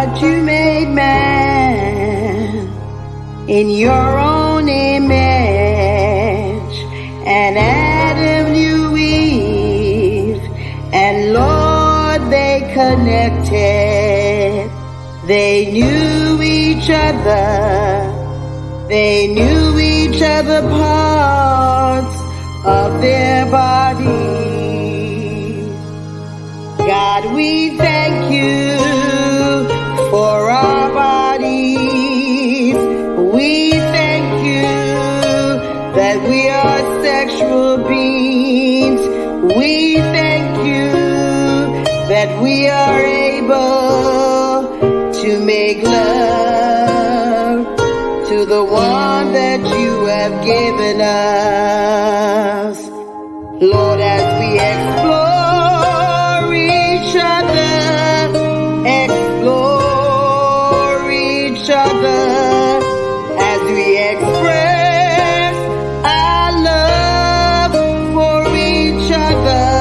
God, you made man in your own image, and Adam knew Eve, and Lord, they connected. They knew each other. They knew each other parts of their bodies. God, we thank you for our bodies. We thank you that we are sexual beings. We thank you that we are able to make love to the one that you have given us. Lord, as we explore each other, as we express our love for each other,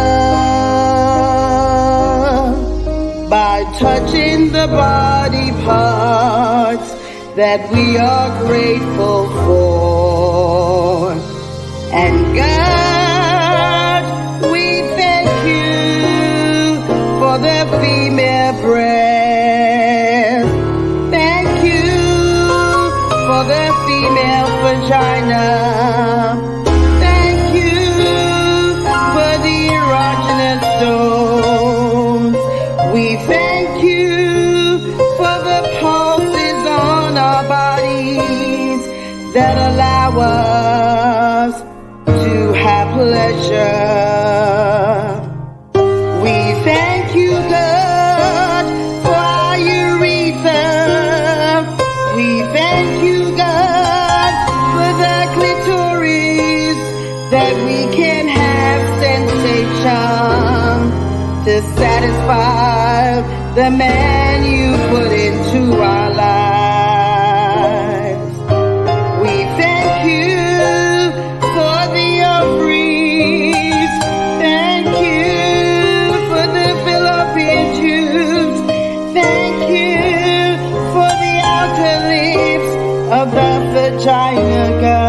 by touching the body parts that we are grateful for. And God, we thank you for the female breast. Thank you for the female vagina. Thank you for the erogenous stones. We thank you for the pulses on our bodies that allow us to have pleasure. We thank you, God, for our urethra. We thank you, God, for the clitoris, that we can have sensation to satisfy the man you put into our lives. We thank you for the ovaries. Thank you for the fallopian tubes. Thank you for the outer lips of the vagina,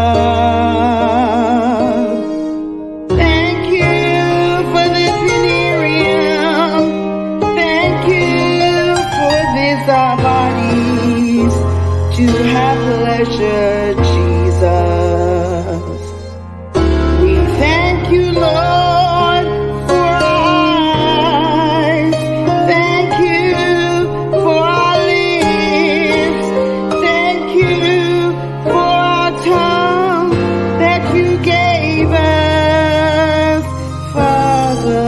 God. Thank you for the perineum. Thank you for these our bodies to have pleasure, Jesus. We thank you, Lord, for our eyes. Thank you for our lips. Thank you for our tongue that you gave us, Father.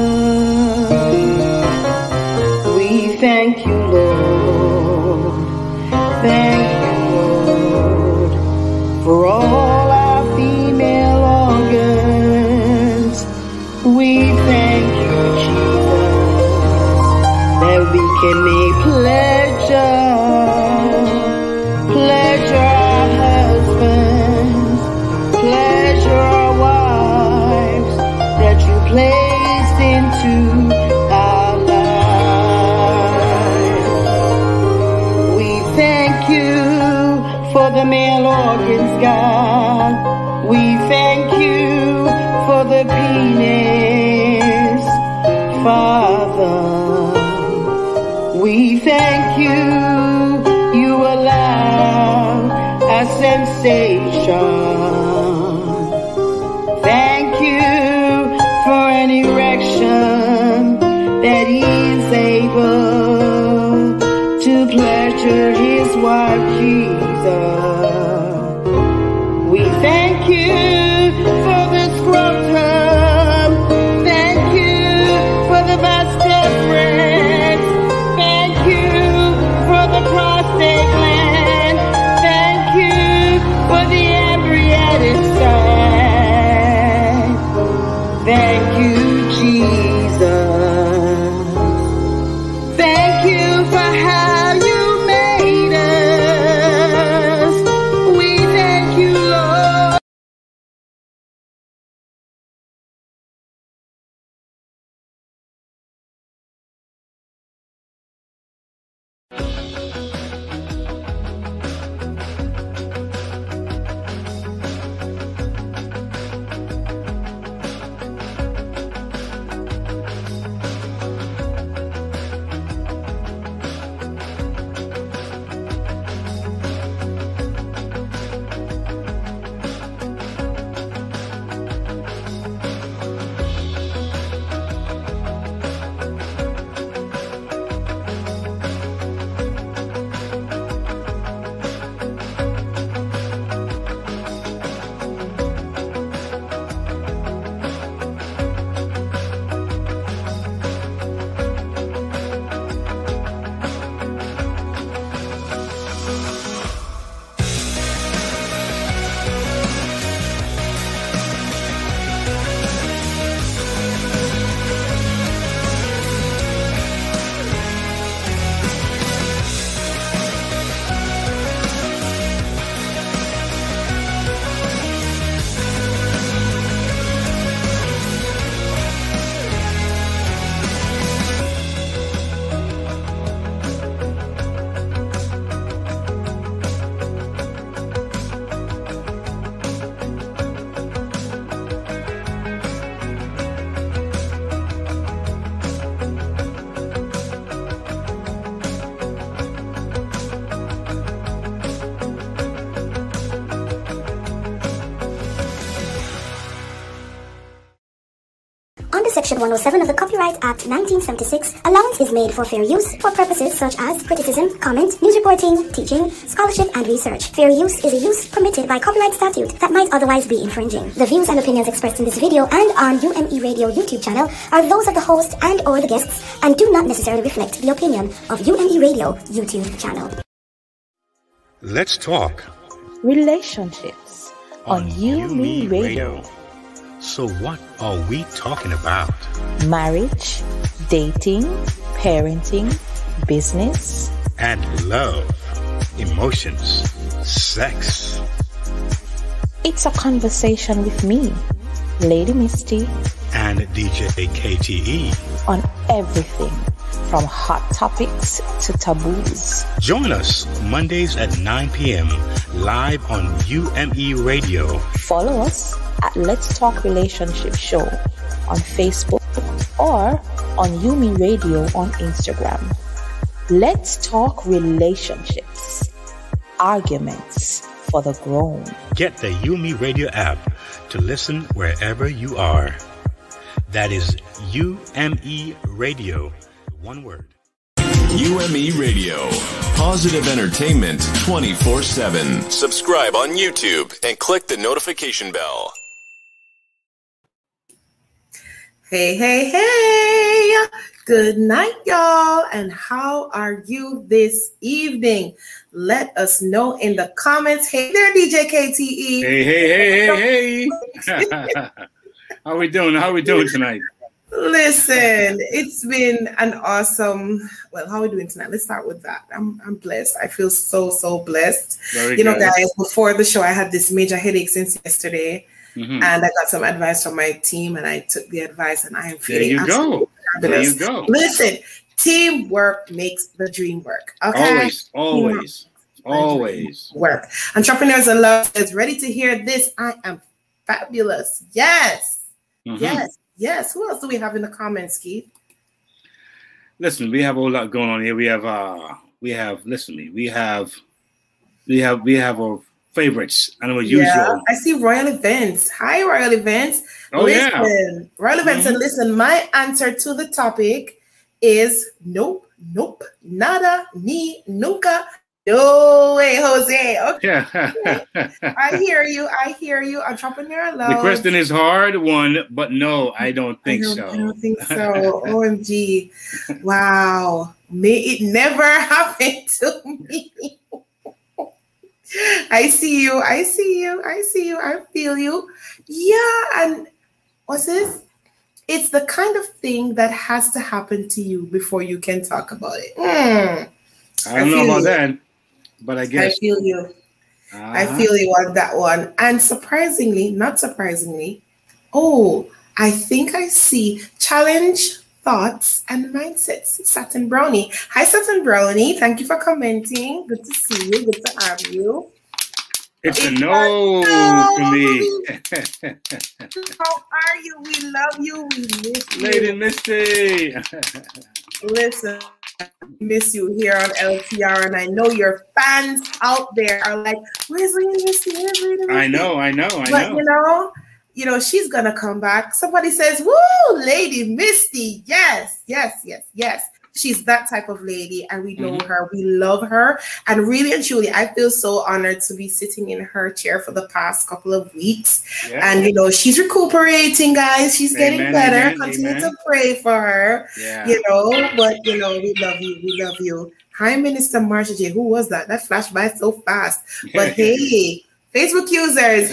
We thank you, Lord. Thank you, Lord, for all our female organs. We thank you, Jesus, that we can make pleasure our husbands, pleasure our wives, that you placed into our lives. We thank you for the male organs, God. We thank you for the penis, Father. We thank you, you allow a sensation. Thank you for an erection that he's able to pleasure his wife, Jesus. We thank you for the scrotum. Thank you for the vertebrates. Thank you for the prostate gland. Thank you for the embryonic sac. Thank you, Jesus. Thank you for how you made us. We thank you, Lord. Section 107 of the Copyright Act 1976, allowance is made for fair use for purposes such as criticism, comment, news reporting, teaching, scholarship, and research. Fair use is a use permitted by copyright statute that might otherwise be infringing. The views and opinions expressed in this video and on UME Radio YouTube channel are those of the host and or the guests and do not necessarily reflect the opinion of UME Radio YouTube channel. Let's talk relationships on UME Radio. So what are we talking about? Marriage, dating, parenting, business, And love, emotions, sex. it's a conversation with me, Lady Misty, And DJ KTE. on everything from hot topics to taboos. Join us Mondays at 9 p.m. live on UME Radio. Follow us at Let's Talk Relationship Show on Facebook or on UME Radio on Instagram. Let's talk relationships, arguments for the grown. Get the UME Radio app to listen wherever you are. That is UME Radio. One word. UME Radio. Positive entertainment 24/7. Subscribe on YouTube and click the notification bell. Hey, hey, hey. Good night, y'all. And how are you this evening? Let us know in the comments. Hey there, DJ KTE. Hey. How we doing? How we doing tonight? Listen, it's been an awesome, well, how are we doing tonight? Let's start with that. I'm blessed. I feel so blessed. Very you know, good. guys, before the show, I had this major headache since yesterday. Mhm. And I got some advice from my team, and I took the advice, and I am There feeling you go. fabulous. There you go. Listen, teamwork makes the dream work. Okay, Always. work. Entrepreneurs in Love is ready to hear this. I am fabulous. Yes, Mhm. yes. Who else do we have in the comments, Keith? Listen, we have a whole lot going on here. We have our favorites and our usual. I see Royal Events. Hi, Royal Events. Oh, yeah. Listen, Royal Events, and listen, my answer to the topic is nope, nada, ni, nunca. No way, Jose. Okay, Yeah. I hear you. Entrepreneur Love. The question is hard one, but no, I don't think so. I don't think so. OMG. Wow. May it never happen to me. I see you. I feel you. Yeah. And what's this? It's the kind of thing that has to happen to you before you can talk about it. I don't know about that, but I guess. I feel you. I feel you on that one. And not surprisingly, I think I see challenge, thoughts, and mindsets. Satin Brownie. Hi, Satin Brownie. Thank you for commenting. Good to see you. Good to have you. It's a no for me. How are you? We love you. We miss you. Lady Misty. Listen, miss you here on LTR, and I know your fans out there are like, "Where's Lady Misty? I know. But you know, she's gonna come back. Somebody says, "Woo, Lady Misty!" Yes. She's that type of lady, and we know her. We love her, and really and truly, I feel so honored to be sitting in her chair for the past couple of weeks. Yeah. And she's recuperating, guys. She's getting better. Amen, Continue amen. to pray for her. Yeah. But we love you. We love you. Hi, Minister Marsha J. Who was that? That flashed by so fast. But hey, Facebook users,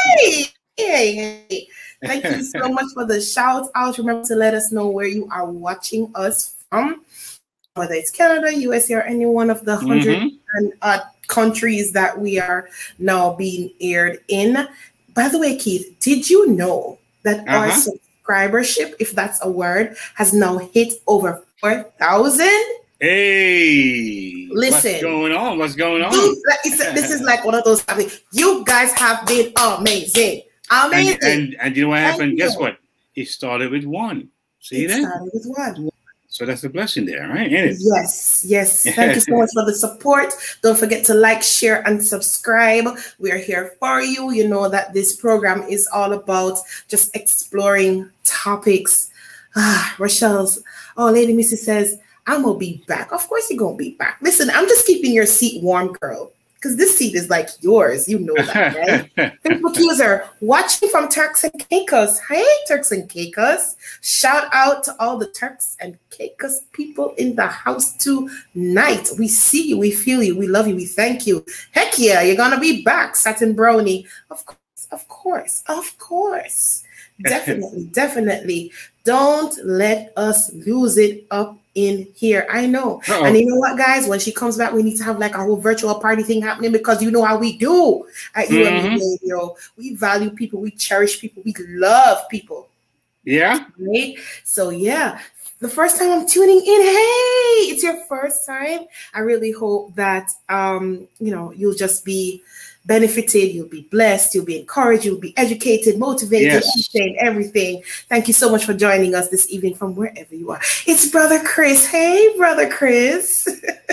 hey. Thank you so much for the shout out. Remember to let us know where you are watching us from, whether it's Canada, USA, or any one of the 100 countries that we are now being aired in. By the way, Keith, did you know that our subscribership, if that's a word, has now hit over 4,000? Hey, Listen. What's going on? This is like one of those things. You guys have been amazing. And you know what happened? Thank Guess you. what? It started with one. See It that? started with one. So that's a blessing there, right? Ain't it? Yes. Thank you so much for the support. Don't forget to like, share, and subscribe. We are here for you. You know that this program is all about just exploring topics Rochelle's, Lady Missy says, I'm going to be back. Of course you're going to be back. Listen, I'm just keeping your seat warm, girl. Because this seat is like yours. You know that, right? Facebook user, watching from Turks and Caicos. Hey, Turks and Caicos. Shout out to all the Turks and Caicos people in the house tonight. We see you. We feel you. We love you. We thank you. Heck yeah, you're going to be back, Satin Brownie. Of course. Definitely. Don't let us lose it up in here. I know. Uh-oh. And you know what, guys? When she comes back, we need to have like a whole virtual party thing happening, because you know how we do at UME Radio. We value people. We cherish people. We love people. Yeah. Right? So, yeah. The first time I'm tuning in, hey, it's your first time. I really hope that, you'll just be benefited, you'll be blessed, you'll be encouraged, you'll be educated, motivated, everything. Thank you so much for joining us this evening from wherever you are. It's Brother Chris. Hey, Brother Chris.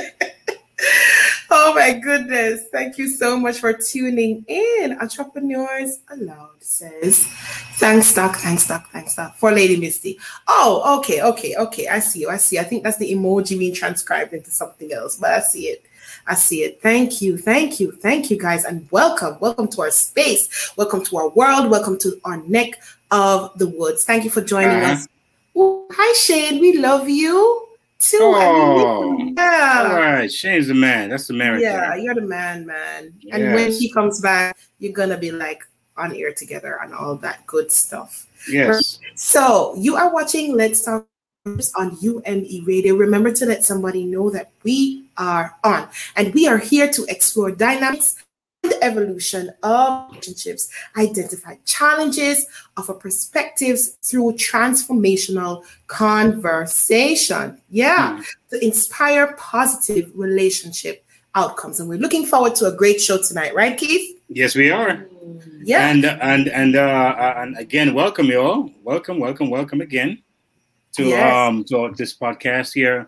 Oh my goodness. Thank you so much for tuning in. Entrepreneurs Aloud says, thanks, Doc. For Lady Misty. Oh, okay. I see you. I think that's the emoji being transcribed into something else, but I see it. Thank you, guys, and welcome to our space. Welcome to our world. Welcome to our neck of the woods. Thank you for joining us. Ooh, hi, Shane. We love you too. Oh, yeah. All right. Shane's the man. That's the man. Yeah, you're the man. Yes. And when he comes back, you're gonna be like on air together and all that good stuff. Yes. So you are watching Let's Talk on UME Radio. Remember to let somebody know that we are on, and we are here to explore dynamics and the evolution of relationships, identify challenges, offer perspectives through transformational conversation. To inspire positive relationship outcomes. And we're looking forward to a great show tonight, right, Keith? Yes, we are. Yeah. And again, welcome you all. Welcome again to this podcast here,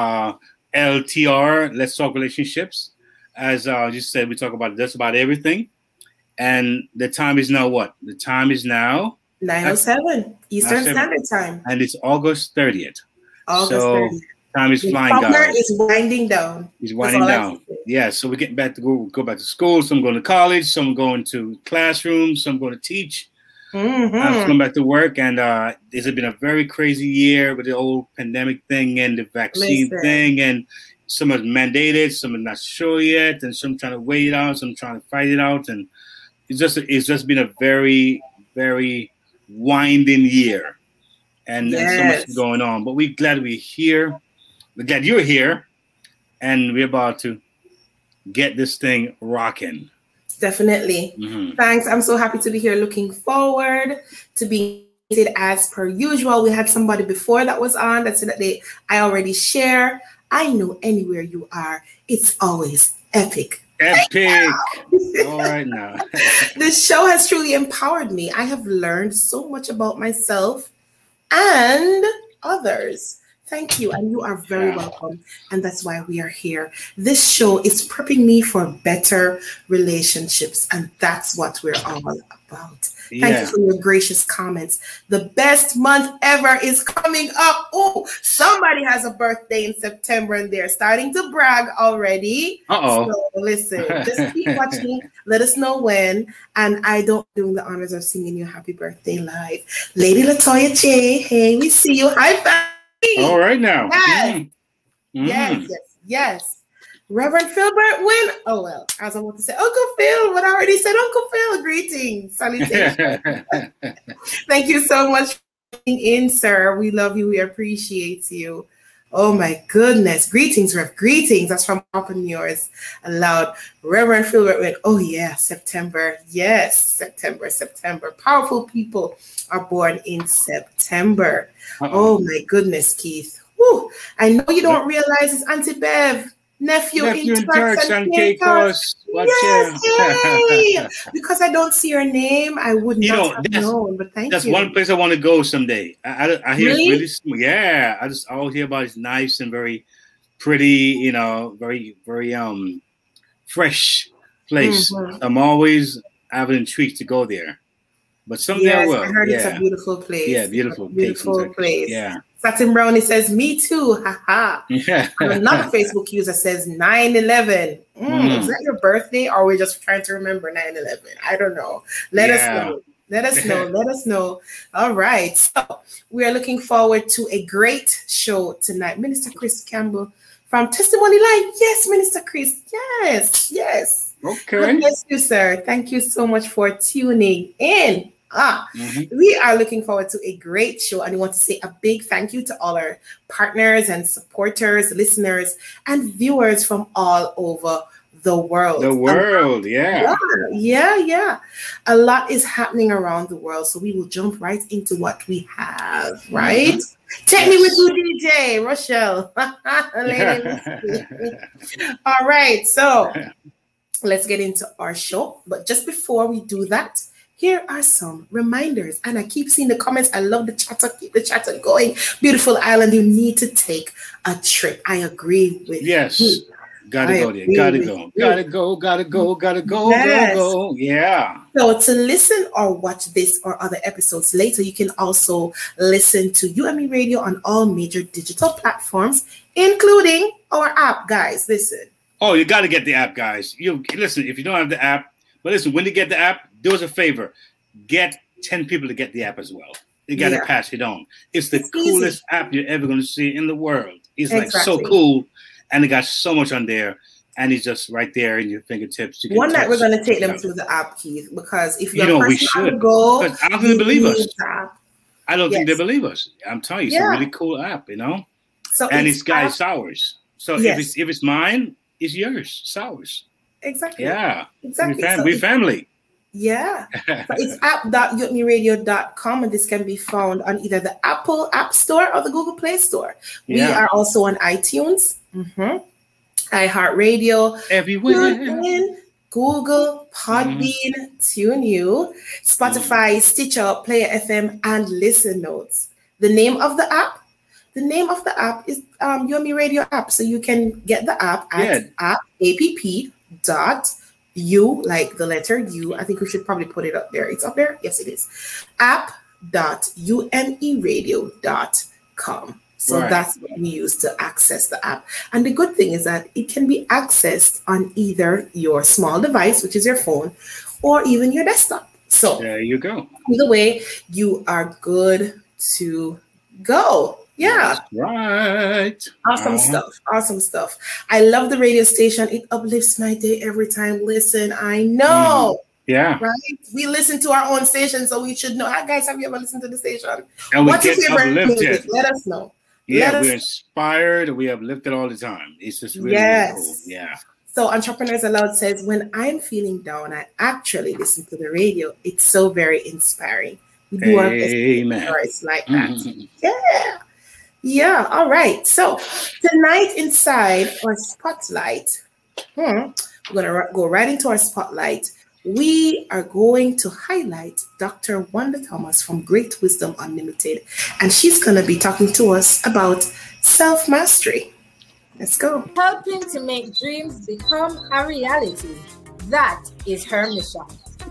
LTR, Let's Talk Relationships. As you said, we talk about just about everything. And the time is now what? The time is now 9:07 Eastern Standard Time. And it's August 30th. August 30th. Time is flying, guys. Summer is winding down. He's winding down. Yeah, so we're getting back to go back to school. Some going to college, some going to classrooms, some going to teach. I'm going back to work, and this has been a very crazy year with the whole pandemic thing and the vaccine thing, and some are mandated, some are not sure yet, and some trying to wait it out, some trying to fight it out, and it's just been a very, very winding year, and so much going on. But we're glad we're here. We're glad you're here, and we're about to get this thing rocking. Definitely. Thanks. I'm so happy to be here. Looking forward to being as per usual. We had somebody before that was on that said that I already share. I know anywhere you are, it's always epic. All right now. This show has truly empowered me. I have learned so much about myself and others. Thank you, and you are very welcome, and that's why we are here. This show is prepping me for better relationships, and that's what we're all about. Thank you for your gracious comments. The best month ever is coming up. Oh, somebody has a birthday in September, and they're starting to brag already. So listen, just keep watching. Let us know when, and I don't do the honors of singing you happy birthday live. Lady Latoya J, hey, we see you. Hi, fam. All right now. Yes. Reverend Philbert Wynn. Oh, well, I was about to say Uncle Phil, but I already said Uncle Phil. Greetings. Salutations. Thank you so much for being in, sir. We love you. We appreciate you. Oh, my goodness. Greetings, Rev. Greetings. That's from Entrepreneurs Aloud. Reverend Philbert Wynn. Oh, yeah. September. Yes. September. Powerful people are born in September. Oh my goodness, Keith. Woo. I know you don't realize it's Auntie Bev, nephew in Turks and Caicos. Yes, because I don't see her name, I would not have known. But thank you. That's one place I want to go someday. I hear it's really I always hear about it's nice and very pretty, very, very fresh place. I'm always having intrigued to go there. but someday I will. I heard it's a beautiful place. Yeah, beautiful place. Yeah. Satin Brownie says, me too. Haha. Yeah. Another Facebook user says 9/11. Is that your birthday, or we're just trying to remember 9/11? I don't know. Let us know. Let us know. All right. So we are looking forward to a great show tonight. Minister Chris Campbell from Testimony Live. Yes, Minister Chris. Yes. Okay. God bless you, sir. Thank you so much for tuning in. We are looking forward to a great show, and we want to say a big thank you to all our partners and supporters, listeners, and viewers from all over the world. Yeah. A lot is happening around the world, so we will jump right into what we have, right? Take me with you, DJ Rochelle. All right, so let's get into our show. But just before we do that, here are some reminders. And I keep seeing the comments. I love the chatter. Keep the chatter going. Beautiful island. You need to take a trip. I agree with you. Gotta go there. Gotta go. Yeah. So to listen or watch this or other episodes later, you can also listen to UME Radio on all major digital platforms, including our app, guys. Listen. Oh, you got to get the app, guys. You listen, if you don't have the app, but listen, when you get the app, do us a favor. Get 10 people to get the app as well. You got to pass it on. It's the coolest app you're ever going to see in the world. It's like so cool. And it got so much on there. And it's just right there in your fingertips. You can One night we're going to take them through the app, Keith, because if you're we should. Go, I don't think they believe us. I don't think they believe us. I'm telling you, it's a really cool app, So and it's ours. So if it's mine, it's yours. It's ours. Exactly. Yeah. Exactly. We're family. Yeah. So it's app.umeradio.com, and this can be found on either the Apple App Store or the Google Play Store. We are also on iTunes, iHeartRadio, everywhere. Google, Podbean, TuneU, Spotify, Stitcher, Player FM, and Listen Notes. The name of the app is UME Radio app. So you can get the app at app.u, like the letter U. I think we should probably put it up there. It's up there? Yes, it is. app.umeradio.com. So that's what we use to access the app. And the good thing is that it can be accessed on either your small device, which is your phone, or even your desktop. So there you go. Either way, you are good to go. Yeah. That's right. Awesome stuff. I love the radio station. It uplifts my day every time. Listen, I know. Yeah. Right? We listen to our own station, so we should know. Hi, guys, have you ever listened to the station? And what's your favorite music? Let us know. Yeah, we're inspired. We uplifted all the time. It's just really cool. Yeah. So Entrepreneurs Aloud says, when I'm feeling down, I actually listen to the radio. It's so very inspiring. We do our best like that. Yeah. All right. So tonight inside our spotlight, we're going to go right into our spotlight. We are going to highlight Dr. Wanda Thomas from Great Wisdom Unlimited, and she's going to be talking to us about self-mastery. Let's go. Helping to make dreams become a reality. That is her mission.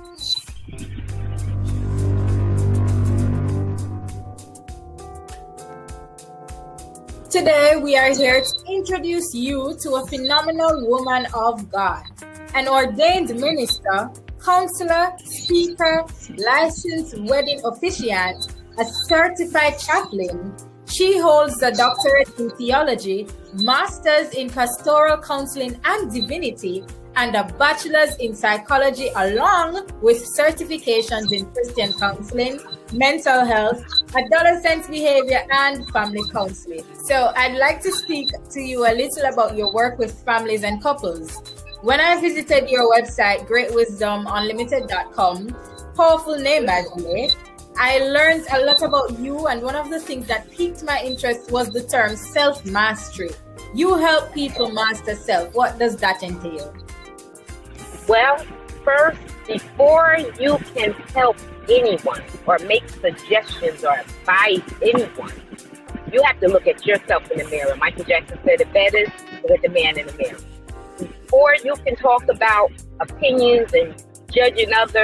Today, we are here to introduce you to a phenomenal woman of God, an ordained minister, counselor, speaker, licensed wedding officiant, a certified chaplain. She holds a doctorate in theology, master's in pastoral counseling and divinity, and a bachelor's in psychology, along with certifications in Christian counseling, mental health, adolescent behavior, and family counseling. So I'd like to speak to you a little about your work with families and couples. When I visited your website, greatwisdomunlimited.com, powerful name by the way, I learned a lot about you, and one of the things that piqued my interest was the term self-mastery. You help people master self. What does that entail? Well, first, before you can help anyone or make suggestions or advise anyone, you have to look at yourself in the mirror. Michael Jackson said it better, look at the man in the mirror. Before you can talk about opinions and judging others,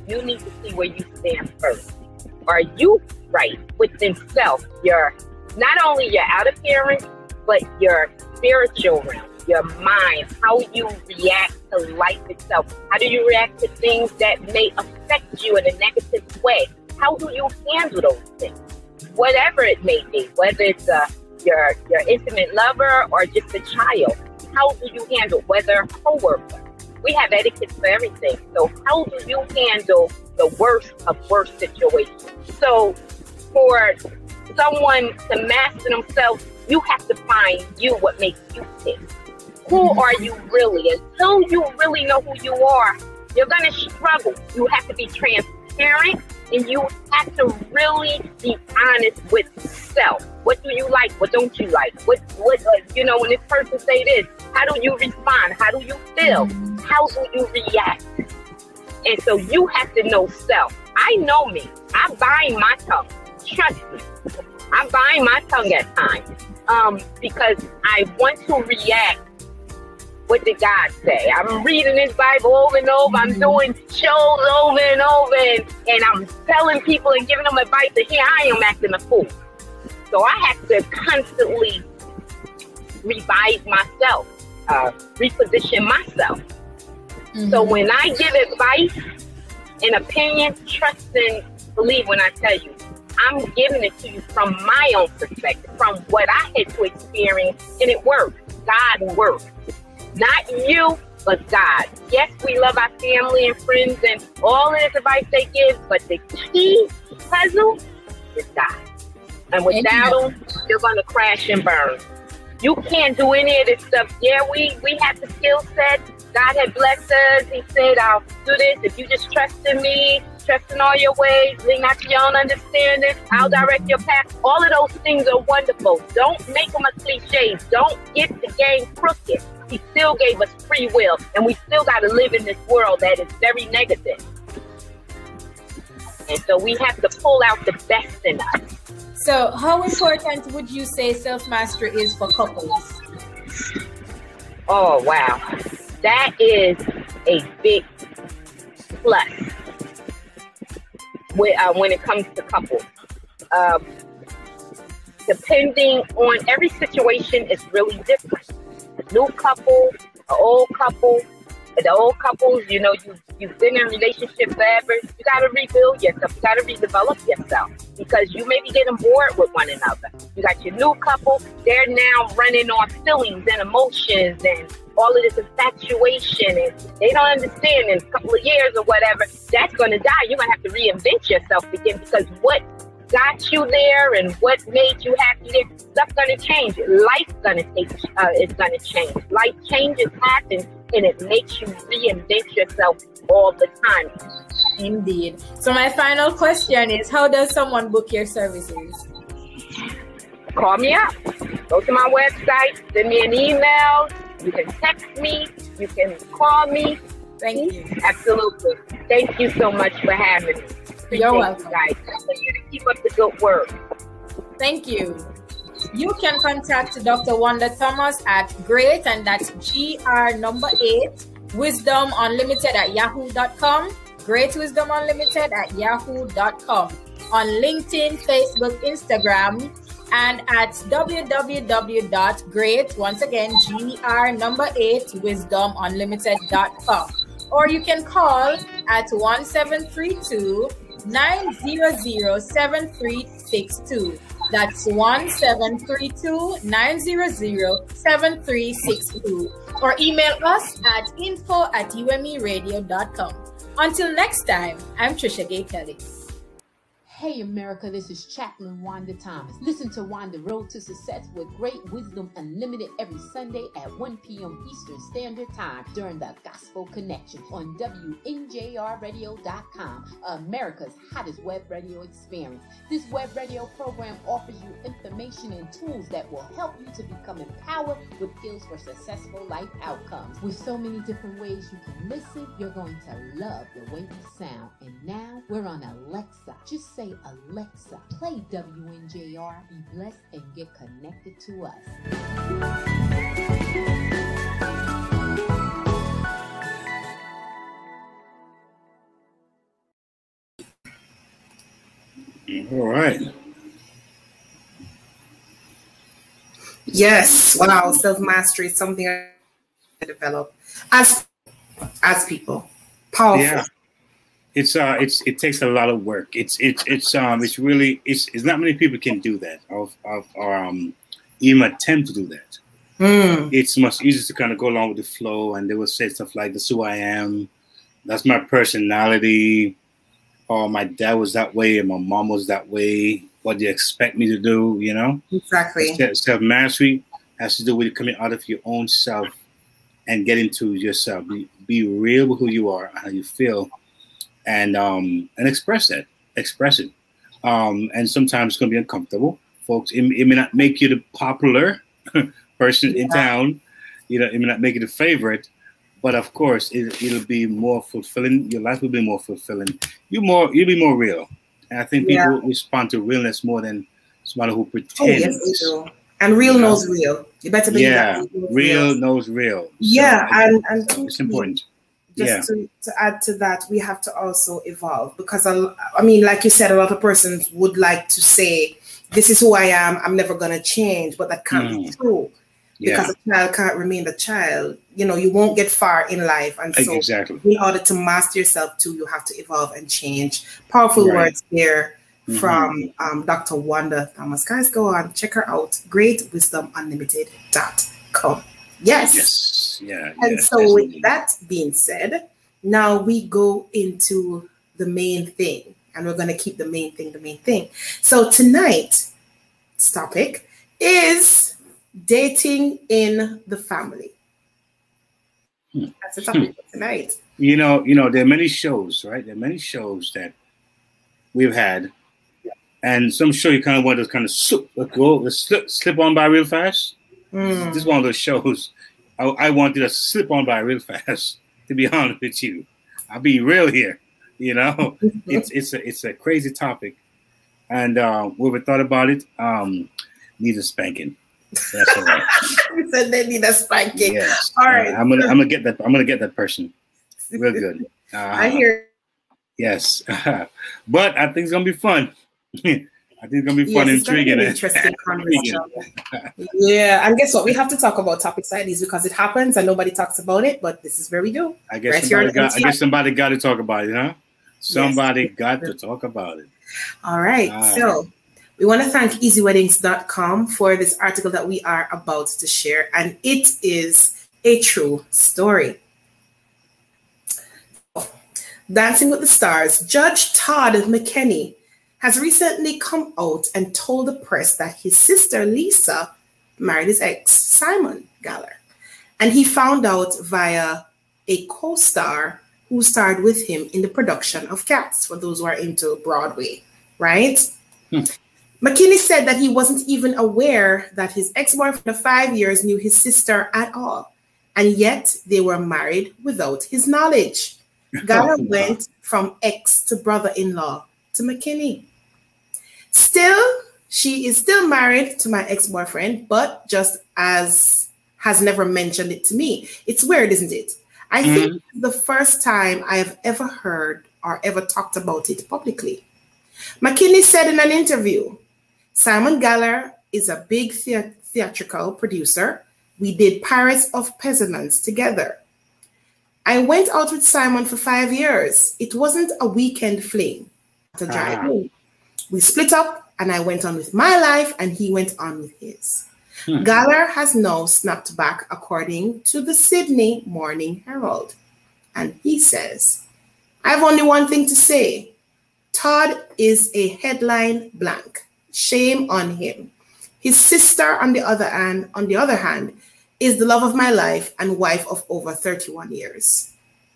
you need to see where you stand first. Are you right within self? Your not only your outer appearance, but your spiritual realm, your mind, how you react to life itself. How do you react to things that may affect you in a negative way? How do you handle those things? Whatever it may be, whether it's your intimate lover or just a child, how do you handle, whether a coworker? We have etiquette for everything. So how do you handle the worst of worst situations? So for someone to master themselves, you have to find you, what makes you tick. Who are you really? Until you really know who you are, you're going to struggle. You have to be transparent, and you have to really be honest with self. What do you like? What don't you like? What when this person say this, how do you respond? How do you feel? How do you react? And so you have to know self. I know me. I bind my tongue. Trust me. I bind my tongue at times because I want to react. What did God say? I'm reading this Bible over and over. I'm doing shows over and over, and I'm telling people and giving them advice, and here I am acting a fool. So I have to constantly revise myself, reposition myself. So when I give advice and opinion, trust and believe when I tell you, I'm giving it to you from my own perspective, from what I had to experience, and it worked. God worked. Not you, but God. Yes, we love our family and friends and all of this advice they give, but the key puzzle is God. And without Him, you're going to crash and burn. You can't do any of this stuff. Yeah, we have the skill set. God had blessed us. He said, I'll do this. If you just trust in me, trust in all your ways, lean not to your own understanding, I'll direct your path. All of those things are wonderful. Don't make them a cliche. Don't get the game crooked. He still gave us free will, and we still got to live in this world that is very negative. And so we have to pull out the best in us. So how important would you say self-mastery is for couples? Oh, wow. That is a big plus when it comes to couples. Depending on every situation is really different. A new couple, an old couple. The old couples, you've been in a relationship forever. You got to rebuild yourself. You got to redevelop yourself because you may be getting bored with one another. You got your new couple. They're now running on feelings and emotions and all of this infatuation, and they don't understand in a couple of years or whatever, that's going to die. You're going to have to reinvent yourself again because what got you there and what made you happy there, stuff's going to change. Life's going to change. Life changes happen, and it makes you reinvent yourself all the time. Indeed. So my final question is, how does someone book your services? Call me up. Go to my website. Send me an email. You can text me. You can call me. Thank you. Absolutely. Thank you so much for having me. You're welcome. You guys. Continue to keep up the good work. Thank you. You can contact Dr. Wanda Thomas at GREAT, and that's GR8 Wisdom Unlimited at yahoo.com. Great Wisdom Unlimited at yahoo.com. On LinkedIn, Facebook, Instagram, and at www.great, once again, GR8 wisdomunlimited.com. Or you can call at 1732-900-7362. That's 1732-900-7362. Or email us at info@umeradio.com. Until next time, I'm Trisha Gay Kelly. Hey America, this is Chaplain Wanda Thomas. Listen to Wanda Road to Success with Great Wisdom Unlimited every Sunday at 1 p.m. Eastern Standard Time during the Gospel Connection on WNJRradio.com, America's hottest web radio experience. This web radio program offers you information and tools that will help you to become empowered with skills for successful life outcomes. With so many different ways you can listen, you're going to love the way we sound. And now we're on Alexa. Just say, Alexa, play WNJR, be blessed, and get connected to us. All right. Yes. Wow. Self-mastery is something I develop as people. Powerful. Yeah. It takes a lot of work. It's really not many people can do that or even attempt to do that. It's much easier to kind of go along with the flow, and they will say stuff like, "This is who I am. That's my personality." Or my dad was that way, and my mom was that way. What do you expect me to do? You know, exactly. Self-mastery has to do with coming out of your own self and getting to yourself. Be real with who you are, how you feel, and express it. And sometimes it's going to be uncomfortable, folks. It may not make you the popular person in town. You know, it may not make you the favorite. But of course, it'll be more fulfilling. Your life will be more fulfilling. You'll be more real. And I think people respond to realness more than somebody who pretends. Oh, yes, they do. And real knows real. You better believe that. Real knows real. Yeah, so and it's important. Just to add to that, we have to also evolve because I mean, like you said, a lot of persons would like to say, "This is who I am. I'm never gonna change," but that can't be true. Because a child can't remain a child, you know, you won't get far in life. And so in order to master yourself too, you have to evolve and change. Powerful words there from Dr. Wanda Thomas. Guys, go on, check her out. GreatWisdomUnlimited.com. Yes. Yeah. And so with that being said, now we go into the main thing. And we're going to keep the main thing. So tonight's topic is dating in the family. That's the topic for tonight. You know, there are many shows, right? There are many shows that we've had, and some show you kind of want to kind of slip on by real fast. This is one of those shows I wanted to slip on by real fast. To be honest with you, I'll be real here. You know, it's a crazy topic, and whoever thought about it needs a spanking. That's all right. You said they need a spanking. Yes. All right. I'm gonna get that. I'm gonna get that person. Real good. I hear. Yes, but I think it's gonna be fun. I think it's gonna be fun and intriguing. Interesting conversation. Yeah, and guess what? We have to talk about topics like these because it happens and nobody talks about it. But this is where we do. I guess somebody got to talk about it, huh? Somebody got to talk about it. All right. So we want to thank EasyWeddings.com for this article that we are about to share, and it is a true story. Dancing with the Stars, Judge Todd McKinney has recently come out and told the press that his sister Lisa married his ex, Simon Galler, and he found out via a co-star who starred with him in the production of Cats, for those who are into Broadway, right? McKinney said that he wasn't even aware that his ex-boyfriend of 5 years knew his sister at all, and yet they were married without his knowledge. Galler went from ex to brother-in-law to McKinney. Still, she is still married to my ex-boyfriend, but just as has never mentioned it to me. It's weird, isn't it? I think it's the first time I have ever heard or ever talked about it publicly. McKinney said in an interview, Simon Galler is a big theatrical producer. We did Pirates of Pestilence together. I went out with Simon for 5 years. It wasn't a weekend fling. After driving, we split up and I went on with my life and he went on with his. Galler has now snapped back according to the Sydney Morning Herald. And he says, I have only one thing to say. Todd is a headline blank. Shame on him. His sister, on the other hand, is the love of my life and wife of over 31 years.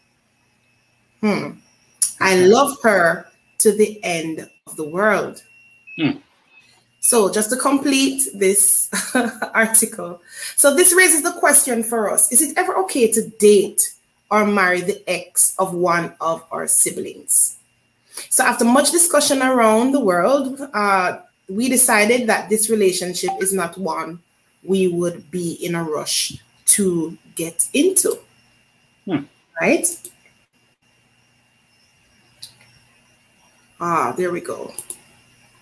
I love her to the end of the world. So just to complete this article, so this raises the question for us. Is it ever okay to date or marry the ex of one of our siblings? So after much discussion around the world, we decided that this relationship is not one we would be in a rush to get into. Right? There we go.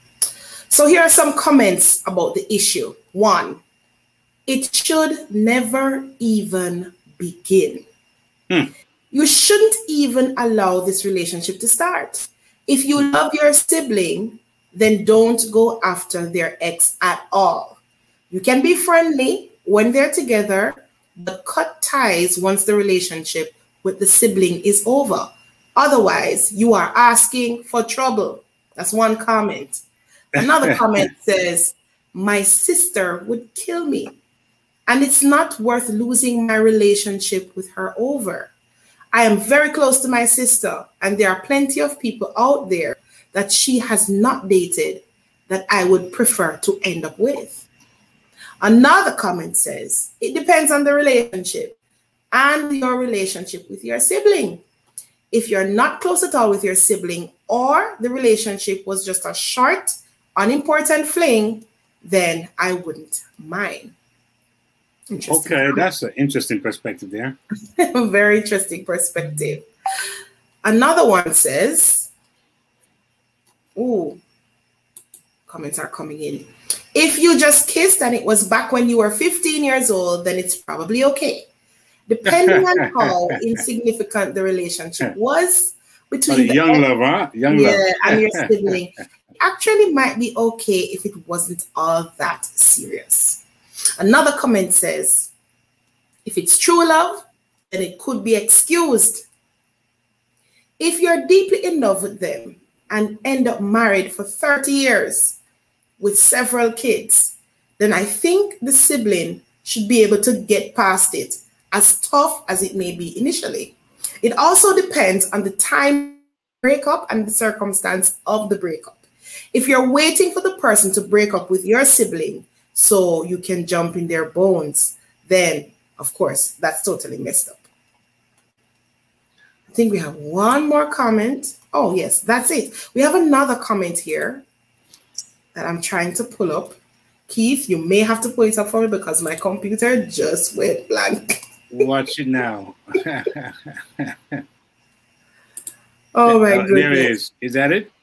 So here are some comments about the issue. 1, it should never even begin. You shouldn't even allow this relationship to start. If you love your sibling, then don't go after their ex at all. You can be friendly when they're together, but cut ties once the relationship with the sibling is over. Otherwise, you are asking for trouble. That's one comment. Another comment says, my sister would kill me, and it's not worth losing my relationship with her over. I am very close to my sister, and there are plenty of people out there that she has not dated that I would prefer to end up with. Another comment says, it depends on the relationship and your relationship with your sibling. If you're not close at all with your sibling, or the relationship was just a short, unimportant fling, then I wouldn't mind. Okay, that's an interesting perspective there. Very interesting perspective. Another one says, ooh, comments are coming in. If you just kissed and it was back when you were 15 years old, then it's probably okay. Depending on how insignificant the relationship was between the young love, huh? Young love. and your sibling, actually might be okay if it wasn't all that serious. Another comment says, if it's true love, then it could be excused. If you're deeply in love with them and end up married for 30 years with several kids, then I think the sibling should be able to get past it, as tough as it may be initially. It also depends on the time breakup and the circumstance of the breakup. If you're waiting for the person to break up with your sibling so you can jump in their bones, then of course that's totally messed up. I think we have one more comment. Oh yes, that's it. We have another comment here that I'm trying to pull up. Keith, you may have to pull it up for me because my computer just went blank. Watch it now. Oh my goodness. There it is. Is that it?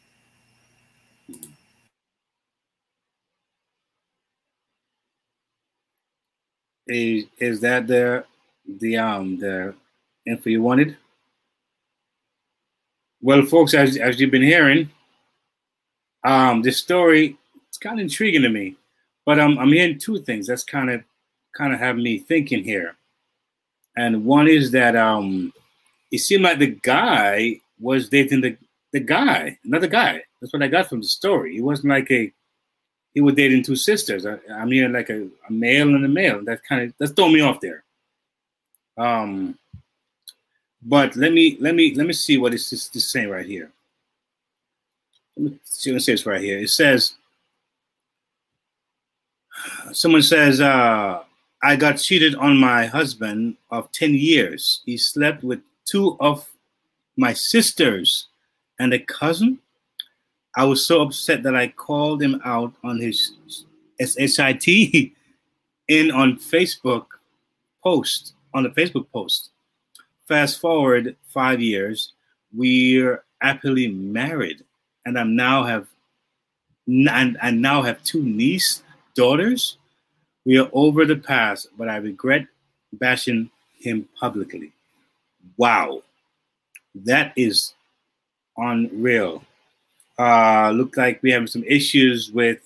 Is that the info you wanted? Well, folks, as you've been hearing, this story, it's kind of intriguing to me, but I'm hearing two things that's kind of have me thinking here. And one is that it seemed like the guy was dating the guy, another guy. That's what I got from the story. He wasn't like he was dating two sisters. I'm hearing like a male and a male. That's throwing me off there. But let me see what it's saying right here. Let me see what it says right here. It says, someone says, I got cheated on my husband of 10 years. He slept with 2 of my sisters and a cousin. I was so upset that I called him out on his SHIT on Facebook post, on the Facebook post. Fast forward 5 years, we're happily married, and I now have 2 niece daughters. We are over the past, but I regret bashing him publicly. Wow, that is unreal. Look like we have some issues with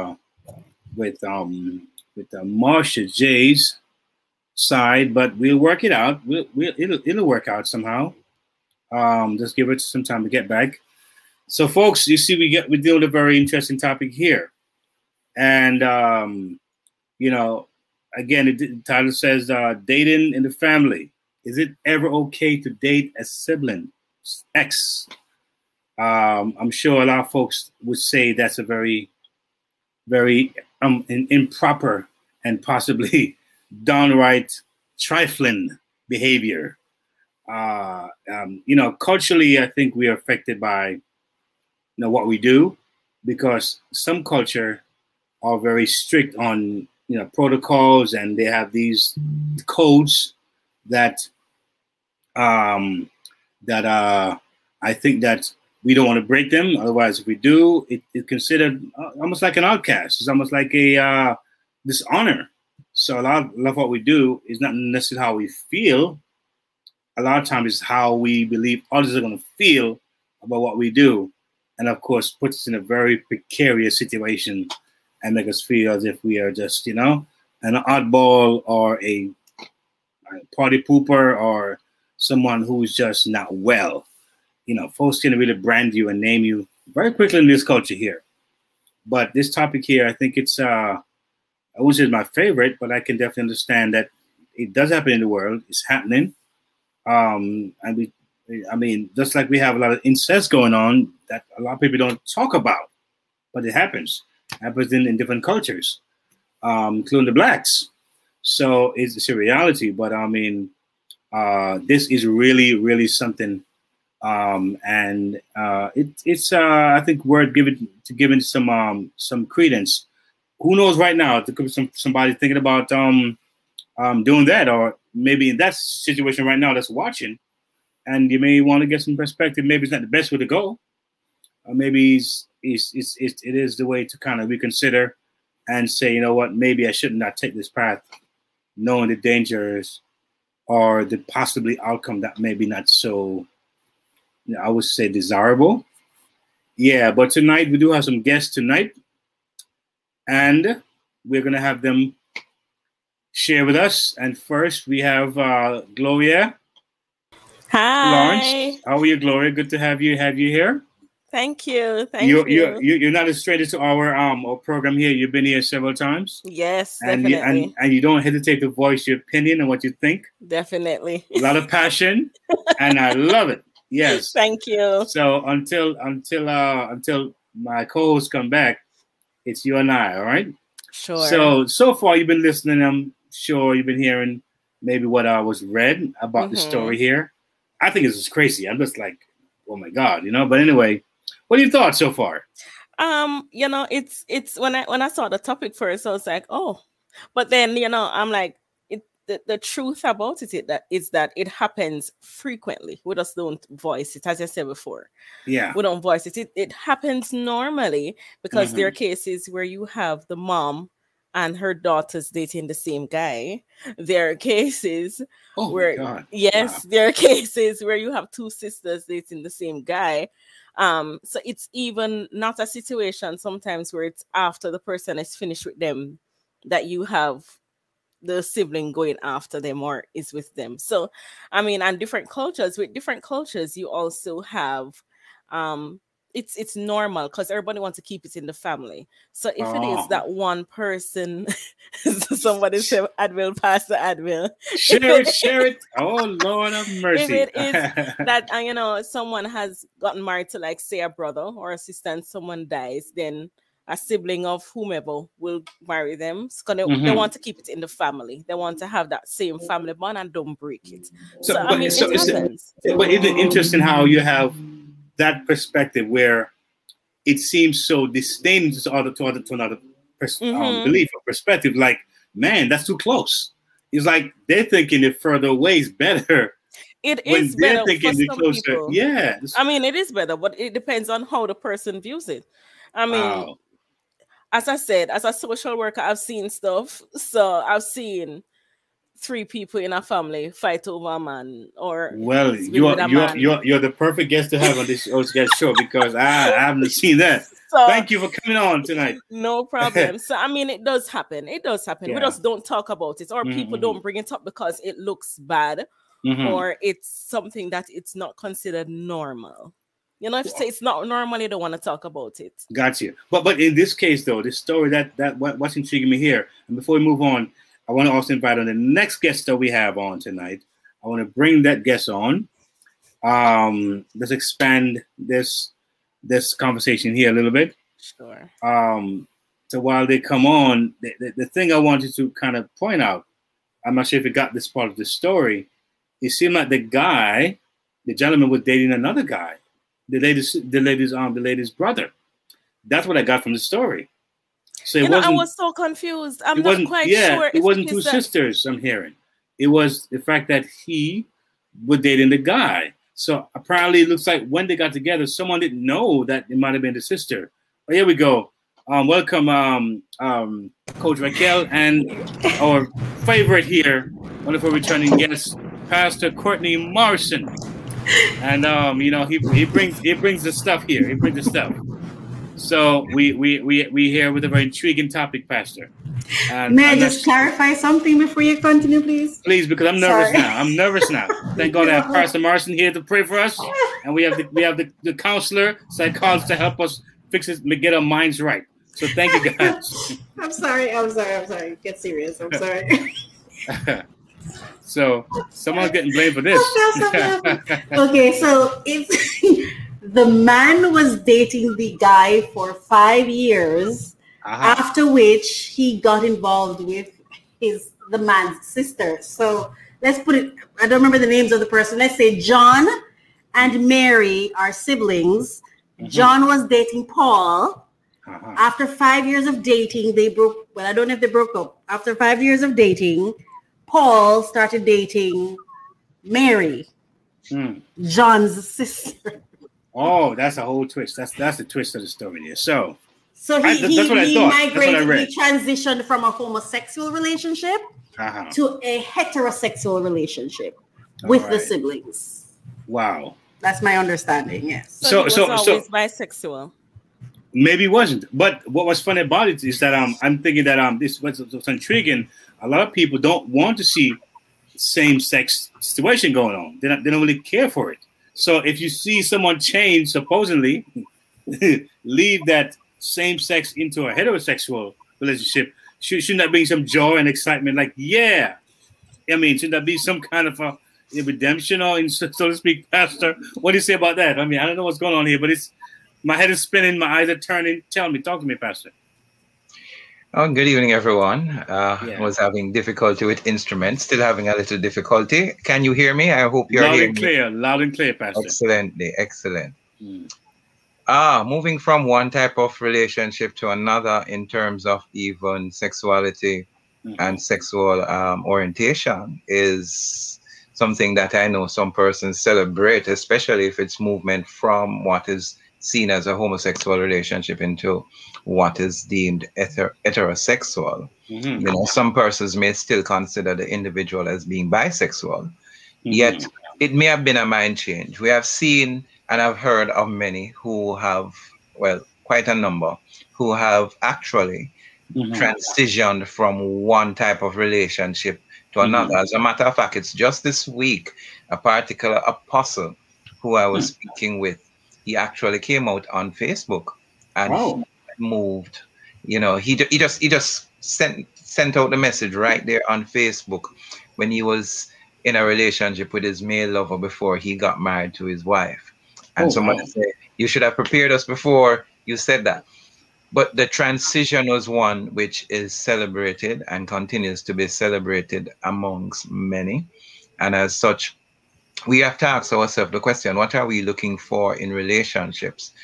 Marsha J's side, but we'll work it out. It'll work out somehow. Just give it some time to get back. So, folks, you see, we deal with a very interesting topic here, and you know, again, the title says dating in the family. Is it ever okay to date a sibling, ex? I'm sure a lot of folks would say that's a very, very improper and possibly downright trifling behavior. You know, culturally, I think we are affected by what we do, because some culture are very strict on protocols, and they have these codes that I think that we don't want to break them. Otherwise, if we do, it's considered almost like an outcast. It's almost like a dishonor. So a lot of what we do is not necessarily how we feel. A lot of times it's how we believe others are going to feel about what we do. And of course, puts us in a very precarious situation and make us feel as if we are just, you know, an oddball or a party pooper or someone who's just not well. You know, folks can really brand you and name you very quickly in this culture here. But this topic here, I think it's, I wouldn't say it's my favorite, but I can definitely understand that it does happen in the world. It's happening. And I mean, just like we have a lot of incest going on that a lot of people don't talk about, but it happens. It happens in different cultures, including the blacks. So it's a reality, but I mean, this is really, really something. And it's I think worth giving some credence. Who knows right now? There could be somebody thinking about doing that, or maybe in that situation right now that's watching, and you may want to get some perspective. Maybe it's not the best way to go, or maybe it is the way to kind of reconsider and say, you know what, maybe I should not take this path, knowing the dangers or the possibly outcome that may be not so, you know, I would say desirable. Yeah, but tonight we do have some guests tonight, and we're gonna have them share with us. And first we have Gloria. Hi. Lawrence. How are you, Gloria? Good to have you here. Thank you. Thank you. You're not a stranger to our program here. You've been here several times. Yes, and definitely. And you don't hesitate to voice your opinion and what you think. Definitely. A lot of passion, and I love it. Yes. Thank you. So until my co-hosts come back, it's you and I. All right. Sure. So far you've been listening. I'm sure you've been hearing maybe what I was read about the story here. I think it's just crazy. I'm just like, oh my God, you know. But anyway, what are your thoughts so far? You know, it's when I saw the topic first, I was like, oh, but then, you know, I'm like, the truth about it is that it happens frequently. We just don't voice it, as I said before. Yeah, we don't voice it. It happens normally because there are cases where you have the mom and her daughters dating the same guy. There are cases where there are cases where you have two sisters dating the same guy. So it's even not a situation sometimes where it's after the person is finished with them that you have the sibling going after them or is with them. So, I mean, and with different cultures, you also have, it's normal because everybody wants to keep it in the family. So if it is that one person, somebody said Advil, Pastor Advil. Share it. Oh, Lord of mercy. If it is that, you know, someone has gotten married to, like, say, a brother or a sister and someone dies, then a sibling of whomever will marry them. So they want to keep it in the family. They want to have that same family bond and don't break it. So I mean, it happens. But isn't it interesting how you have that perspective where it seems so disdain to another belief or perspective? Like, man, that's too close. It's like they're thinking it further away is better. It is better for some people. Yeah. I mean, it is better, but it depends on how the person views it. I mean, as I said, as a social worker, I've seen stuff. So I've seen 3 people in a family fight over a man. Well, you're the perfect guest to have on this show because I haven't seen that. So, thank you for coming on tonight. No problem. So I mean, it does happen. It does happen. Yeah. We just don't talk about it, or people don't bring it up because it looks bad, or it's something that it's not considered normal. You know, if it's not normal, you don't want to talk about it. Got you. But in this case, though, this story that what's intriguing me here, and before we move on, I want to also invite on the next guest that we have on tonight. I want to bring that guest on. Let's expand this conversation here a little bit. Sure. So while they come on, the thing I wanted to kind of point out, I'm not sure if you got this part of the story. It seemed like the gentleman was dating another guy. The lady's brother. That's what I got from the story. So I was so confused. I'm not quite sure. It wasn't two sisters. I'm hearing it was the fact that he was dating the guy. So apparently, it looks like when they got together, someone didn't know that it might have been the sister. But here we go. Welcome, Coach Raquel, and our favorite here, wonderful returning guest, Pastor Courtney Morrison. And he brings the stuff here. He brings the stuff. So we here with a very intriguing topic, Pastor. And may I just clarify something before you continue, please? Please, because I'm nervous now. I'm nervous now. Thank God I have Pastor Morrison here to pray for us, and we have the counselor, psychologist to help us fix it, get our minds right. So thank you, guys. I'm sorry. Get serious. I'm sorry. So someone's getting blamed for this. Okay, so if the man was dating the guy for 5 years, after which he got involved with the man's sister. So let's put it, I don't remember the names of the person. Let's say John and Mary are siblings. John was dating Paul. After 5 years of dating, they broke. Well, I don't know if they broke up. After 5 years of dating, Paul started dating Mary, John's sister. Oh, that's a whole twist. That's the twist of the story there. So he migrated. He transitioned from a homosexual relationship to a heterosexual relationship with the siblings. Wow, that's my understanding. Yes. So he was always bisexual. Maybe it wasn't, but what was funny about it is that I'm thinking that this was intriguing. A lot of people don't want to see same-sex situation going on. They don't really care for it. So if you see someone change, supposedly leave that same-sex into a heterosexual relationship, shouldn't that bring some joy and excitement? Like, yeah, I mean, shouldn't that be some kind of a redemption, or so to speak, Pastor? What do you say about that? I mean, I don't know what's going on here, but my head is spinning, my eyes are turning. Talk to me, Pastor. Oh, good evening, everyone. I was having difficulty with instruments, still having a little difficulty. Can you hear me? I hope you're hearing me. Loud and clear, Pastor. Excellent. Moving from one type of relationship to another in terms of even sexuality and sexual orientation is something that I know some persons celebrate, especially if it's movement from what is seen as a homosexual relationship into what is deemed heterosexual. You know, some persons may still consider the individual as being bisexual, yet it may have been a mind change. We have seen and I've heard of many who have, well, quite a number, who have actually transitioned from one type of relationship to another. As a matter of fact, it's just this week, a particular apostle who I was speaking with, he actually came out on Facebook and he moved. You know, he just sent out the message right there on Facebook when he was in a relationship with his male lover before he got married to his wife. And somebody said, you should have prepared us before you said that. But the transition was one which is celebrated and continues to be celebrated amongst many. And as such, we have to ask ourselves the question, what are we looking for in relationships?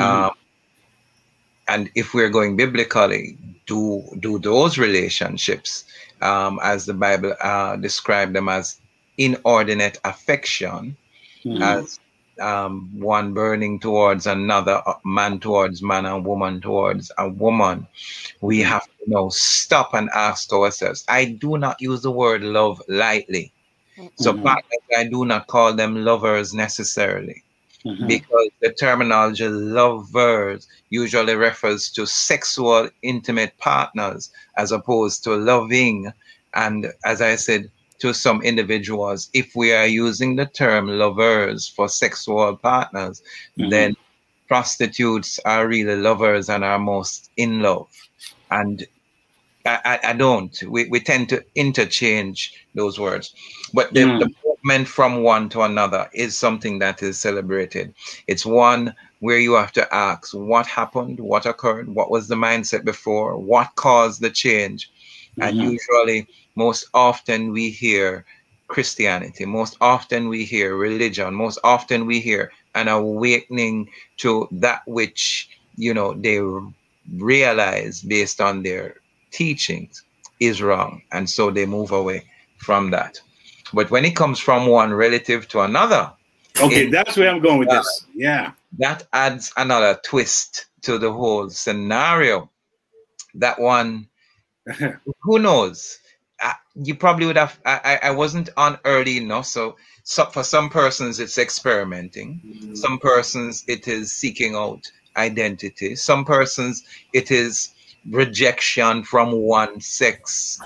And if we're going biblically, do those relationships, as the Bible described them as inordinate affection, as one burning towards another, man towards man and woman towards a woman, we have to now stop and ask ourselves. I do not use the word love lightly. So partners, I do not call them lovers necessarily, because the terminology lovers usually refers to sexual intimate partners as opposed to loving. And as I said, to some individuals, if we are using the term lovers for sexual partners, then prostitutes are really lovers and are most in love. And I don't. We tend to interchange those words. But the movement from one to another is something that is celebrated. It's one where you have to ask what happened, what occurred, what was the mindset before, what caused the change. And usually, most often we hear Christianity, most often we hear religion, most often we hear an awakening to that which, you know, they realize based on their teachings is wrong, and so they move away from that. But when it comes from one relative to another, Okay, that's where I'm going with this. Yeah. That adds another twist to the whole scenario. That one, who knows? You probably would have, I wasn't on early enough. So for some persons, it's experimenting. Mm-hmm. Some persons, it is seeking out identity. Some persons, it is rejection from one sexual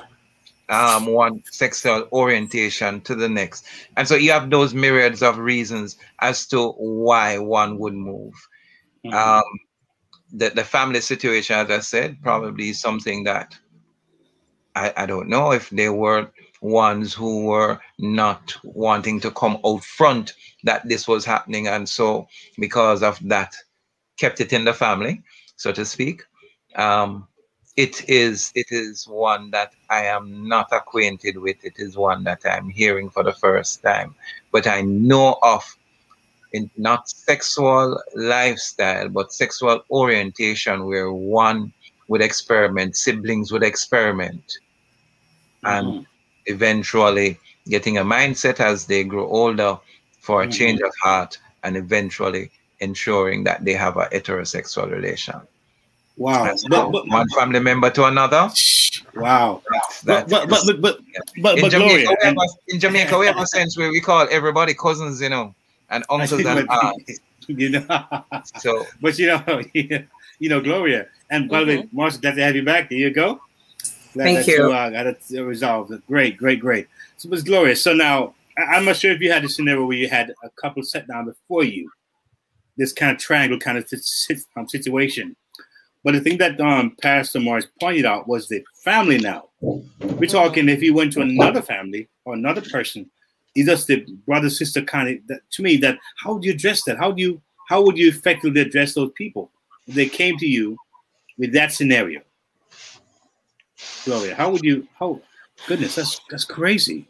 orientation to the next. And so you have those myriads of reasons as to why one would move. Mm-hmm. The family situation, as I said, probably something that I don't know if they were ones who were not wanting to come out front that this was happening. And so because of that, kept it in the family, so to speak. It is one that I am not acquainted with. It is one that I'm hearing for the first time. But I know of not sexual lifestyle, but sexual orientation where one would experiment, siblings would experiment, and eventually getting a mindset as they grow older for a change of heart, and eventually ensuring that they have a heterosexual relation. Wow. But one family member to another. Wow. But Jamaica, in Jamaica, we have a sense where we call everybody cousins, and uncles and aunts. So, but Gloria, and by the way, Marcia, glad to have you back. There you go. Thank you. Got it resolved. Great. So, Ms. Gloria, so now I'm not sure if you had a scenario where you had a couple set down before you, this kind of triangle kind of situation. But the thing that Pastor Morris pointed out was the family now. We're talking if you went to another family or another person, it's just the brother, sister kind of, to me, that how do you address that? How would you effectively address those people if they came to you with that scenario? Gloria, goodness, that's crazy.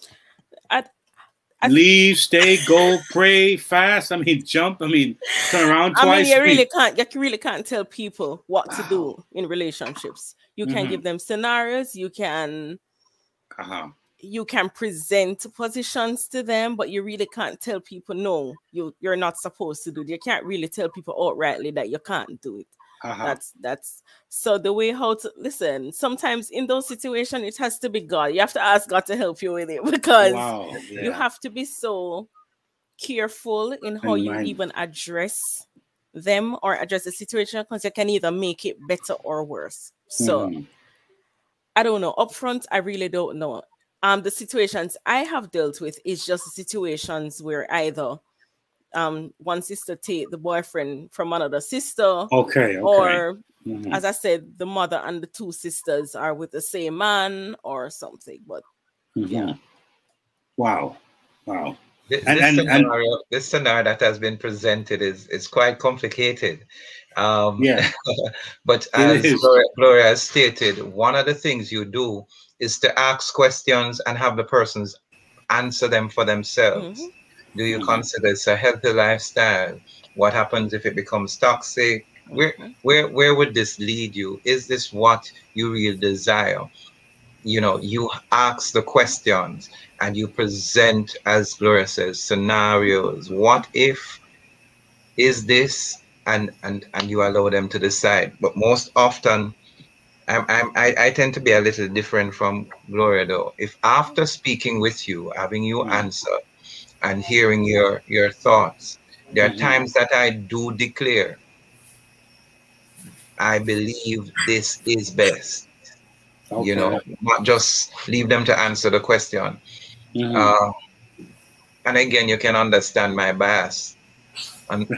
Leave, stay, go, pray, fast. Jump. Turn around twice. You really can't tell people what to do in relationships. You can give them scenarios. You can present positions to them, but you really can't tell people no, you're not supposed to do it. You can't really tell people outrightly that you can't do it. That's so the way how to listen. Sometimes in those situations, it has to be God. You have to ask God to help you with it, because you have to be so careful in how you even address them or address the situation, because you can either make it better or worse. So I don't know. Upfront, I really don't know. The situations I have dealt with is just situations where either one sister take the boyfriend from another sister. Okay. Or, as I said, the mother and the two sisters are with the same man or something. But yeah. Wow. This scenario that has been presented is quite complicated. But as Gloria has stated, one of the things you do is to ask questions and have the persons answer them for themselves. Do you consider it's a healthy lifestyle? What happens if it becomes toxic? Where would this lead you? Is this what you really desire? You ask the questions and you present, as Gloria says, scenarios. What if? Is this? And you allow them to decide. But most often, I tend to be a little different from Gloria, though. If after speaking with you, having you answer, and hearing your thoughts, there are times that I do declare, I believe this is best. Not just leave them to answer the question. And again, you can understand my bias. And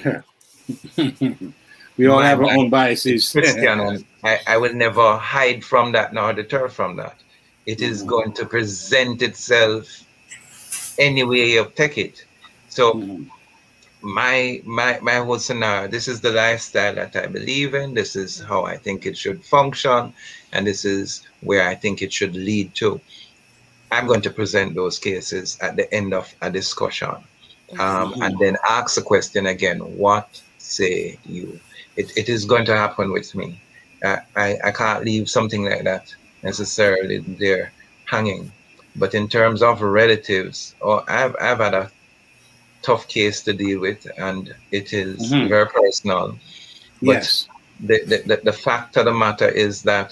we all have our own biases. Christian, and I will never hide from that nor deter from that. It is going to present itself any way you take it. So my whole scenario, this is the lifestyle that I believe in. This is how I think it should function. And this is where I think it should lead to. I'm going to present those cases at the end of a discussion. And then ask the question again, what say you? It is going to happen with me. I can't leave something like that necessarily there hanging. But in terms of relatives, I've had tough case to deal with, and it is very personal. But yes, the fact of the matter is that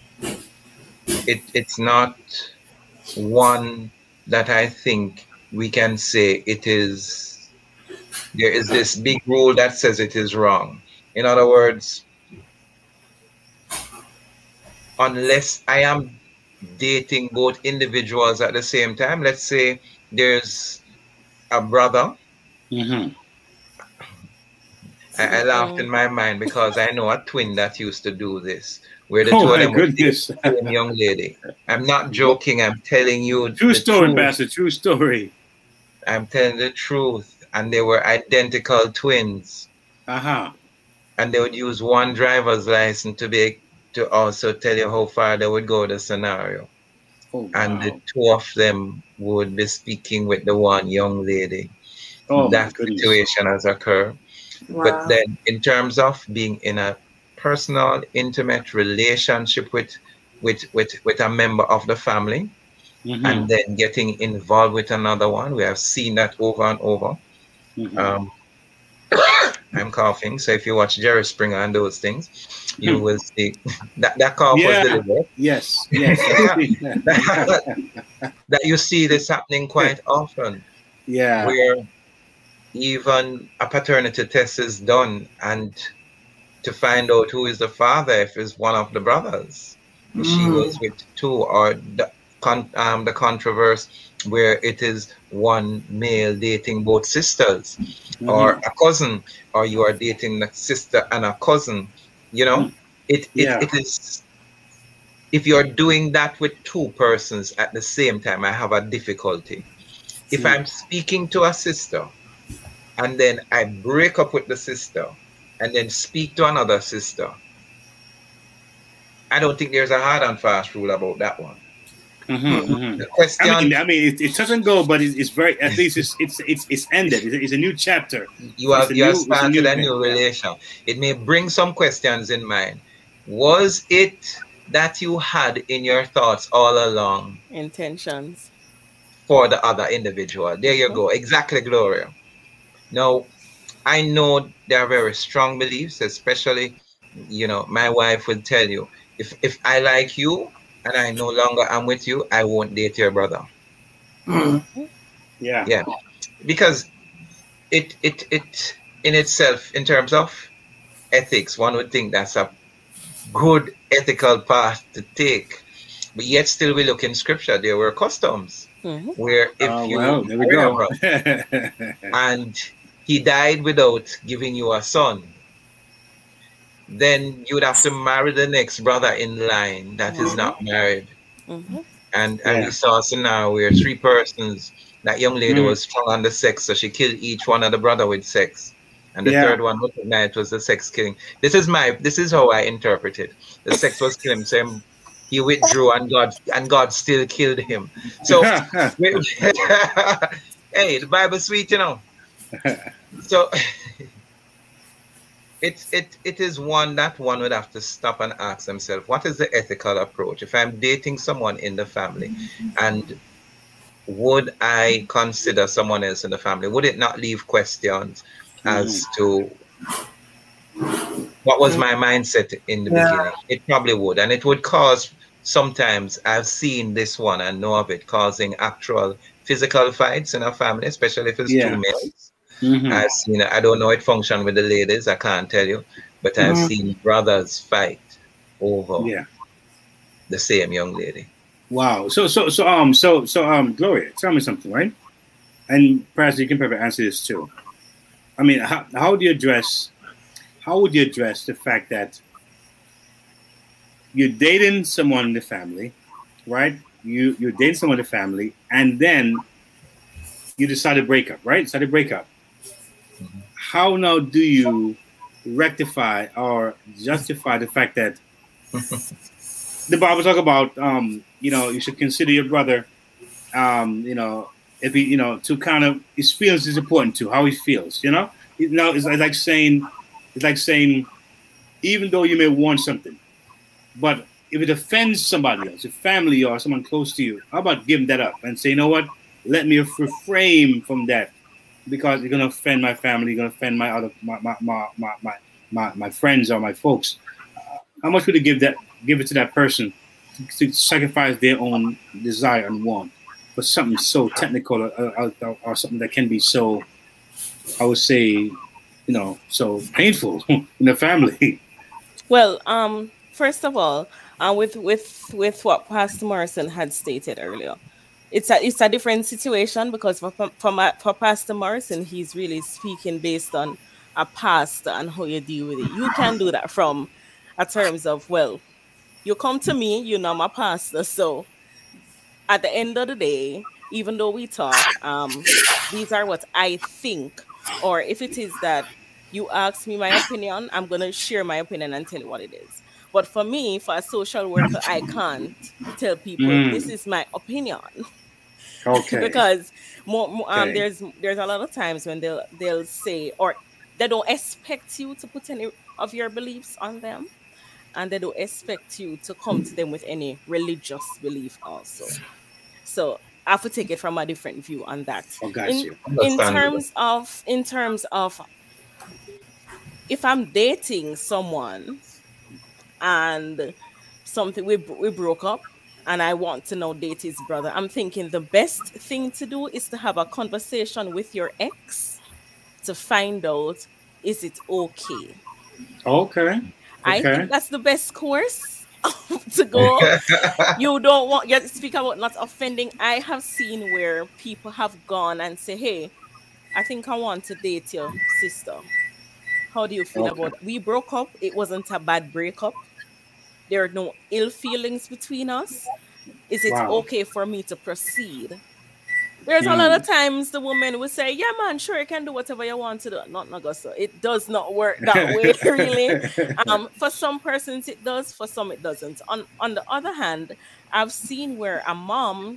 it's not one that I think we can say it is. There is this big rule that says it is wrong. In other words, unless I am dating both individuals at the same time, let's say there's a brother. I laughed in my mind because I know a twin that used to do this, where the two of them were the same young lady. I'm not joking. I'm telling you. True story, Pastor. True story. I'm telling the truth. And they were identical twins. And they would use one driver's license to also tell you how far they would go the scenario. And the two of them would be speaking with the one young lady. That situation has occurred. But then in terms of being in a personal, intimate relationship with a member of the family, and then getting involved with another one, we have seen that over and over. I'm coughing, so if you watch Jerry Springer and those things, you will see that cough was deliberate. Yes. That you see this happening quite often. Where even a paternity test is done, and to find out who is the father, if it's one of the brothers, she was with two, or the controversy where it is one male dating both sisters, or a cousin, or you are dating a sister and a cousin. You know, it is. If you're doing that with two persons at the same time, I have a difficulty. If I'm speaking to a sister, and then I break up with the sister, and then speak to another sister, I don't think there's a hard and fast rule about that one. The question, I mean, it doesn't go, but it's very. At least it's ended. It's a new chapter. You have started a new relation. It may bring some questions in mind. Was it that you had in your thoughts all along intentions for the other individual? There you go. Exactly, Gloria. Now, I know there are very strong beliefs, especially, you know, my wife would tell you, if I like you and I no longer am with you, I won't date your brother. Yeah. Because it in itself, in terms of ethics, one would think that's a good ethical path to take. But yet still we look in scripture, there were customs where if you there we go. and he died without giving you a son, then you would have to marry the next brother in line that is not married. And we saw a scenario where three persons, that young lady was strong on the sex, so she killed each one of the brother with sex. And the third one recognized was the sex killing. This is how I interpret it. The sex was killing, so he withdrew and God still killed him. So hey, the Bible's sweet, you know. So it is one that one would have to stop and ask themselves, what is the ethical approach? If I'm dating someone in the family, and would I consider someone else in the family? Would it not leave questions as to what was my mindset in the beginning? It probably would, and it would cause, sometimes I've seen this one and know of it causing actual physical fights in a family, especially if it's two males. I've seen, I don't know it function with the ladies, I can't tell you, but I've seen brothers fight over the same young lady. Wow. So Gloria, tell me something, right? And perhaps you can probably answer this too. I mean, how would you address the fact that you're dating someone in the family, right? You're dating someone in the family, and then you decide to break up, right? Decide to break up. How now do you rectify or justify the fact that the Bible talk about, you should consider your brother, if he, to kind of, his feelings is important to how he feels, it's like saying, even though you may want something, but if it offends somebody else, a family or someone close to you, how about giving that up and say, you know what, let me refrain from that because you're gonna offend my family, you're gonna offend my other my friends or my folks. How much would you give it to that person to sacrifice their own desire and want for something so technical or something that can be so, I would say, so painful in the family? Well, first of all, with what Pastor Morrison had stated earlier, it's a different situation, because for Pastor Morrison, he's really speaking based on a past and how you deal with it. You can do that from a terms of, well, you come to me, you know, my pastor. So at the end of the day, even though we talk, these are what I think, or if it is that you ask me my opinion, I'm going to share my opinion and tell you what it is. But for me, for a social worker, I can't tell people this is my opinion. Okay. Because there's a lot of times when they'll say, or they don't expect you to put any of your beliefs on them, and they don't expect you to come to them with any religious belief also. So I have to take it from a different view on that. Oh, got you. In terms of if I'm dating someone and something we broke up and I want to now date his brother, I'm thinking the best thing to do is to have a conversation with your ex to find out, is it okay? Okay. I think that's the best course to go. You don't want, you speak about not offending. I have seen where people have gone and say, hey, I think I want to date your sister. How do you feel about it? We broke up. It wasn't a bad breakup. There are no ill feelings between us. Is it okay for me to proceed? There's a lot of times the woman will say, yeah, man, sure, you can do whatever you want to do. Not so. It does not work that way, really. For some persons, it does. For some, it doesn't. On the other hand, I've seen where a mom,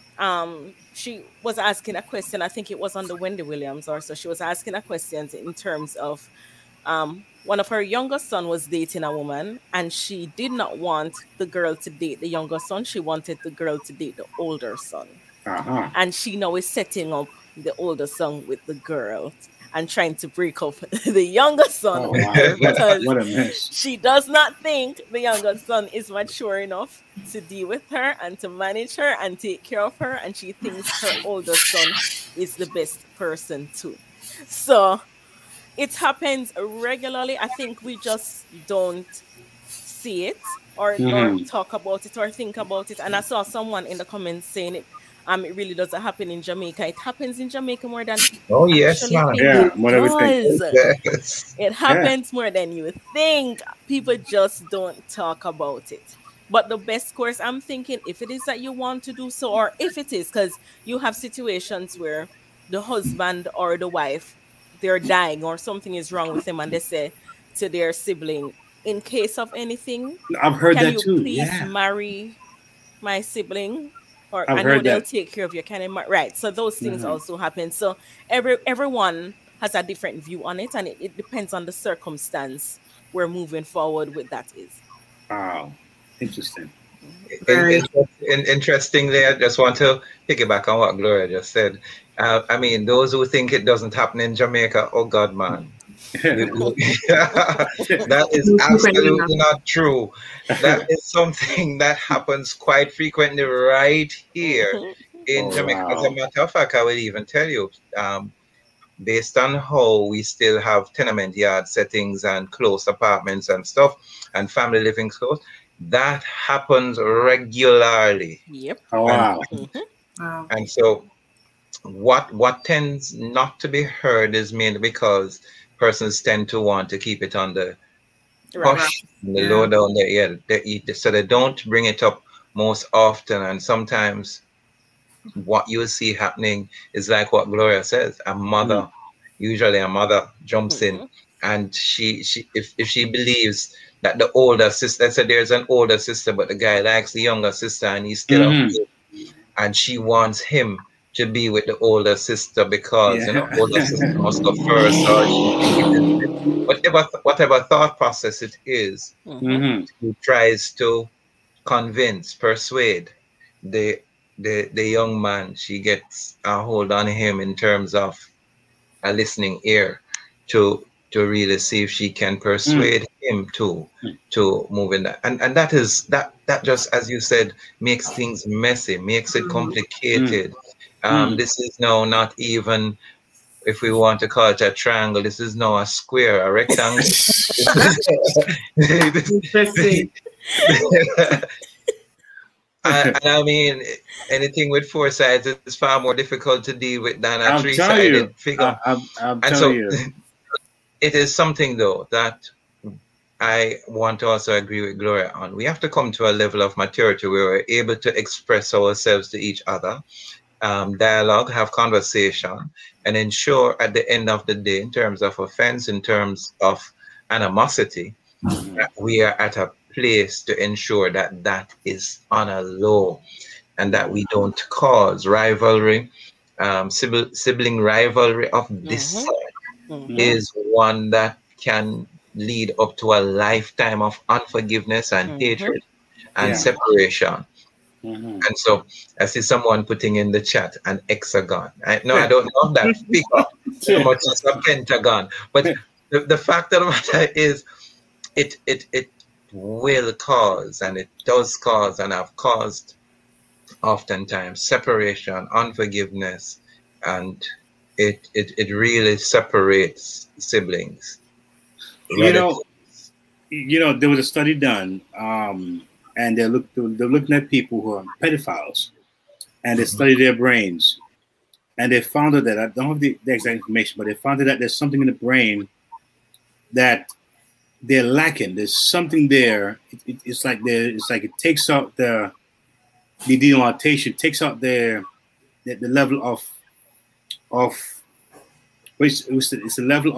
she was asking a question. I think it was on the Wendy Williams or so. She was asking a question in terms of one of her younger son was dating a woman, and she did not want the girl to date the younger son. She wanted the girl to date the older son. Uh-huh. And she now is setting up the older son with the girl and trying to break up the younger son with her, because she does not think the younger son is mature enough to deal with her and to manage her and take care of her, and she thinks her older son is the best person too. So it happens regularly. I think we just don't see it or talk about it or think about it. And I saw someone in the comments saying it. It really doesn't happen in Jamaica. It happens in Jamaica more than more than we think. Yes. It happens more than you think. People just don't talk about it. But the best course, I'm thinking, if it is that you want to do so, or if it is, because you have situations where the husband or the wife, they're dying or something is wrong with them, and they say to their sibling, in case of anything, I've heard can that you too. Please marry my sibling? Or I've I know heard they'll that. take care of you. Right. So those things also happen. So everyone has a different view on it, and it depends on the circumstance we're moving forward with. That is. Wow. Interesting. Interestingly, I just want to piggyback on what Gloria just said. I mean, those who think it doesn't happen in Jamaica, oh God, man. That is absolutely not true. That is something that happens quite frequently right here in Jamaica. As a matter of fact, I will even tell you, based on how we still have tenement yard settings and close apartments and stuff and family living close, that happens regularly. Yep. Oh, wow. And so what tends not to be heard is mainly because persons tend to want to keep it on the hush, the low down there. So they don't bring it up most often. And sometimes what you see happening is like what Gloria says, a mother, usually a mother jumps in, and she if she believes that the older sister, let's say there's an older sister, but the guy likes the younger sister and he's still and she wants him to be with the older sister because you know older sister must go first, or whatever thought process it is, he tries to persuade the young man. She gets a hold on him in terms of a listening ear to really see if she can persuade him to move in that. And that just, as you said, makes things messy, makes it complicated. This is now not even, if we want to call it a triangle, this is now a square, a rectangle. Interesting. And I mean, anything with 4 sides is far more difficult to deal with than a 3-sided figure. And so it is something, though, that I want to also agree with Gloria on. We have to come to a level of maturity where we're able to express ourselves to each other, dialogue, have conversation, and ensure at the end of the day, in terms of offense, in terms of animosity, that we are at a place to ensure that that is on a low and that we don't cause rivalry. Sibling rivalry of this sort is one that can lead up to a lifetime of unforgiveness and hatred and separation. And so I see someone putting in the chat an hexagon. I don't know that figure so much as a pentagon, but the fact of the matter is it will cause, and it does cause, and have caused oftentimes separation, unforgiveness, and it really separates siblings. You know, there was a study done, and they're looking at people who are pedophiles, and they studied their brains, and they found out that, I don't have the exact information, but they found out that there's something in the brain that they're lacking. There's something there. It's like it takes out the denotation, takes out the level of it's a level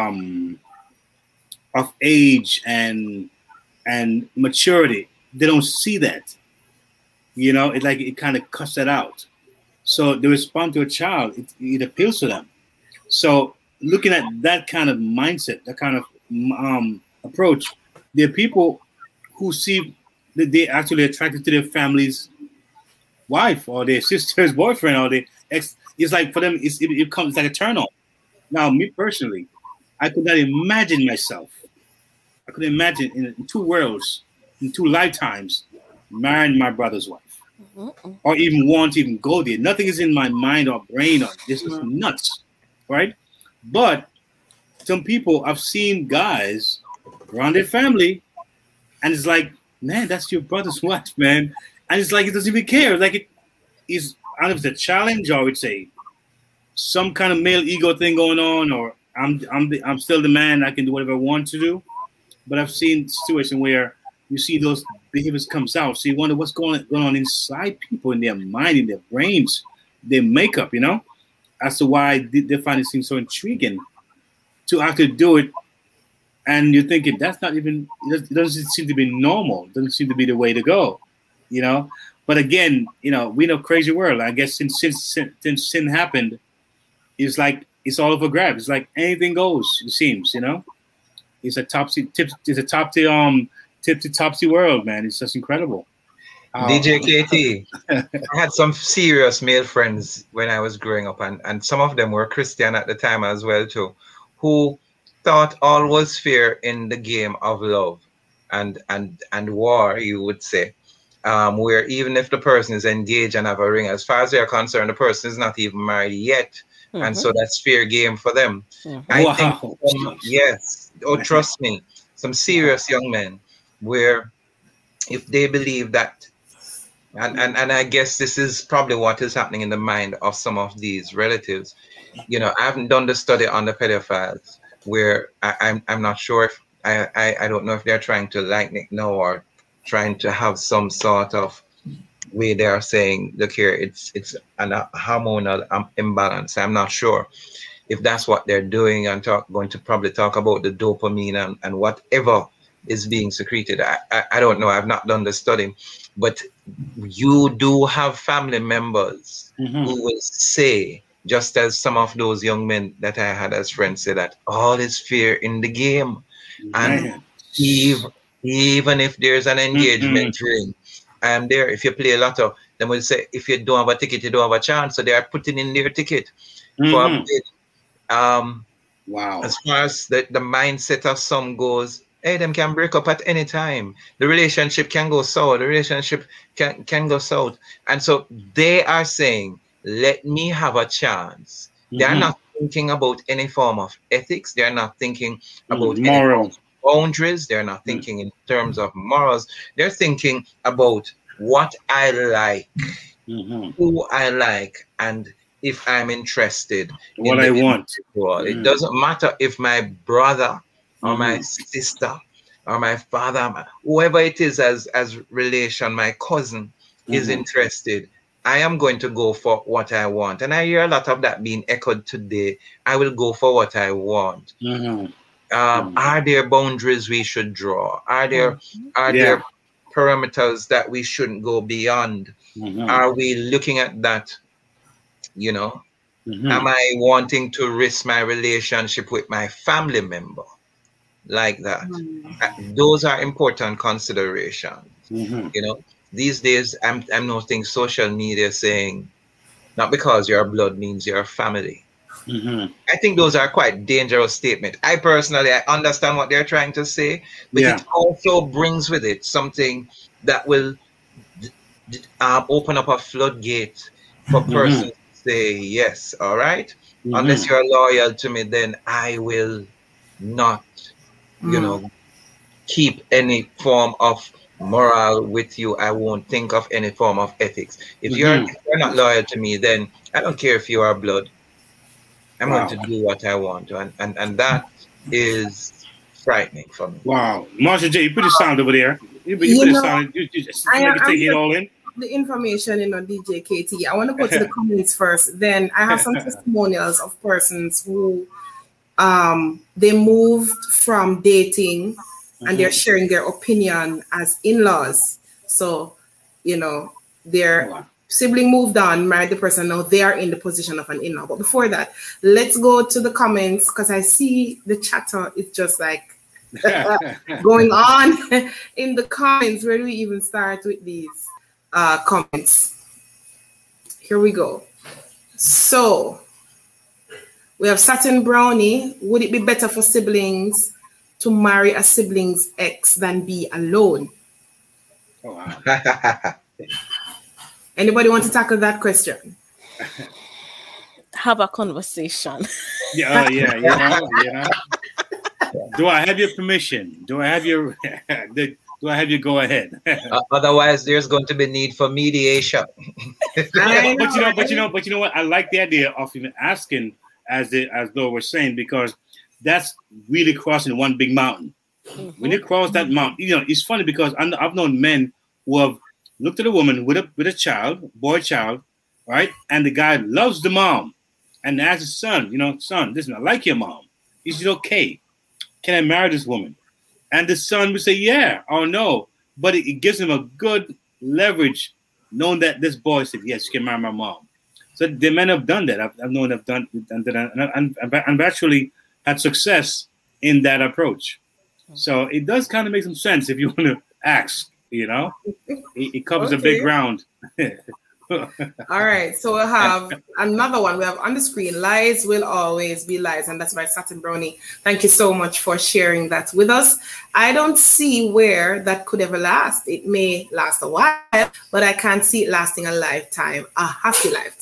of age and maturity. They don't see that. It kind of cuts that out. So they respond to a child. It appeals to them. So looking at that kind of mindset, that kind of approach, there are people who see that they're actually attracted to their family's wife or their sister's boyfriend or their ex. It's like for them, it comes like a turn on. Now, me personally, I could not imagine myself. I could imagine in 2 worlds, in 2 lifetimes, marrying my brother's wife, or even want to even go there. Nothing is in my mind or brain or this is nuts, right? But some people, I've seen guys around their family, and it's like, man, that's your brother's wife, man. And it's like, it doesn't even care. Like it is, I don't know if it's a challenge or it's some kind of male ego thing going on, or I'm still the man, I can do whatever I want to do. But I've seen situations where you see those behaviors comes out. So you wonder what's going on inside people, in their mind, in their brains, their makeup, as to why they find it seems so intriguing to actually do it. And you're thinking that's not even, it doesn't seem to be normal. It doesn't seem to be the way to go, But again, we know crazy world. I guess since sin happened, it's like it's all over grabs. It's like anything goes. It seems, It's a topsy world, man. It's just incredible. DJ KT, I had some serious male friends when I was growing up, and some of them were Christian at the time as well too, who thought all was fair in the game of love and war, you would say, where even if the person is engaged and have a ring, as far as they're concerned, the person is not even married yet, and so that's fair game for them. I think, yes, trust me, some serious young men where if they believe that, and I guess this is probably what is happening in the mind of some of these relatives. I haven't done the study on the pedophiles, where I'm not sure if I don't know if they're trying to lighten it now or trying to have some sort of way they are saying, look here, it's a hormonal imbalance. I'm not sure if that's what they're doing, and going to probably talk about the dopamine and whatever is being secreted. I don't know. I've not done the study, but you do have family members who will say, just as some of those young men that I had as friends say, that all is fair in the game. And even if there's an engagement ring, I am there. If you play lotto, they will say, if you don't have a ticket, you don't have a chance. So they are putting in their ticket for a bid. Wow. As far as the mindset of some goes, hey, them can break up at any time. The relationship can go south. The relationship can go south. And so they are saying, let me have a chance. They are not thinking about any form of ethics. They are not thinking about moral boundaries. They're not thinking in terms of morals. They're thinking about what I like, who I like, and if I'm interested what I want. It doesn't matter if my brother or my sister or my father, whoever it is as relation, my cousin is interested. I am going to go for what I want. And I hear a lot of that being echoed today. I will go for what I want. Are there boundaries we should draw? Are there parameters that we shouldn't go beyond? Are we looking at that? You know, am I wanting to risk my relationship with my family member like that? Those are important considerations. You know, these days I'm noticing social media saying, not because your blood means your family. I think those are quite dangerous statements. I personally, I understand what they're trying to say, but it also brings with it something that will open up a floodgate for persons say yes, all right? Unless you're loyal to me, then I will not, you know, keep any form of moral with you. I won't think of any form of ethics. If you're not loyal to me, then I don't care if you are blood. I'm going to do what I want to, and that is frightening for me. Wow. Marsha J, you put the sound over there. You put the sound. You just take it all in. The information in on DJ KT. I want to go to the comments first. Then I have some testimonials of persons who they moved from dating and they're sharing their opinion as in-laws. So, you know, their sibling moved on, married the person, now they are in the position of an in-law. But before that, let's go to the comments because I see the chatter is just like going on in the comments. Where do we even start with these comments? Here we go. So we have Satin Brownie. Would it be better for siblings to marry a sibling's ex than be alone? Oh, wow. Anybody want to tackle that question? Have a conversation. Yeah. Do I have your permission? Do I have your do I have you go ahead? Otherwise, there's going to be need for mediation. But you know what? I like the idea of even asking, as though we're saying, because that's really crossing one big mountain. When you cross that mountain, you know, it's funny because I've known men who have looked at a woman with a child, boy child, right? And the guy loves the mom, and asks his son, you know, son, listen, I like your mom. Is it okay? Can I marry this woman? And the son would say, yeah or no. But it gives him a good leverage, knowing that this boy said, yes, you can marry my mom. So the men have done that. I've known they've done that, and I've actually had success in that approach. So it does kind of make some sense if you want to ask, you know. It covers a big ground. All right, so we'll have another one. We have on the screen, lies will always be lies, and that's by Satin Brownie. Thank you so much for sharing that with us. I don't see where that could ever last. It may last a while, but I can't see it lasting a lifetime, a happy lifetime.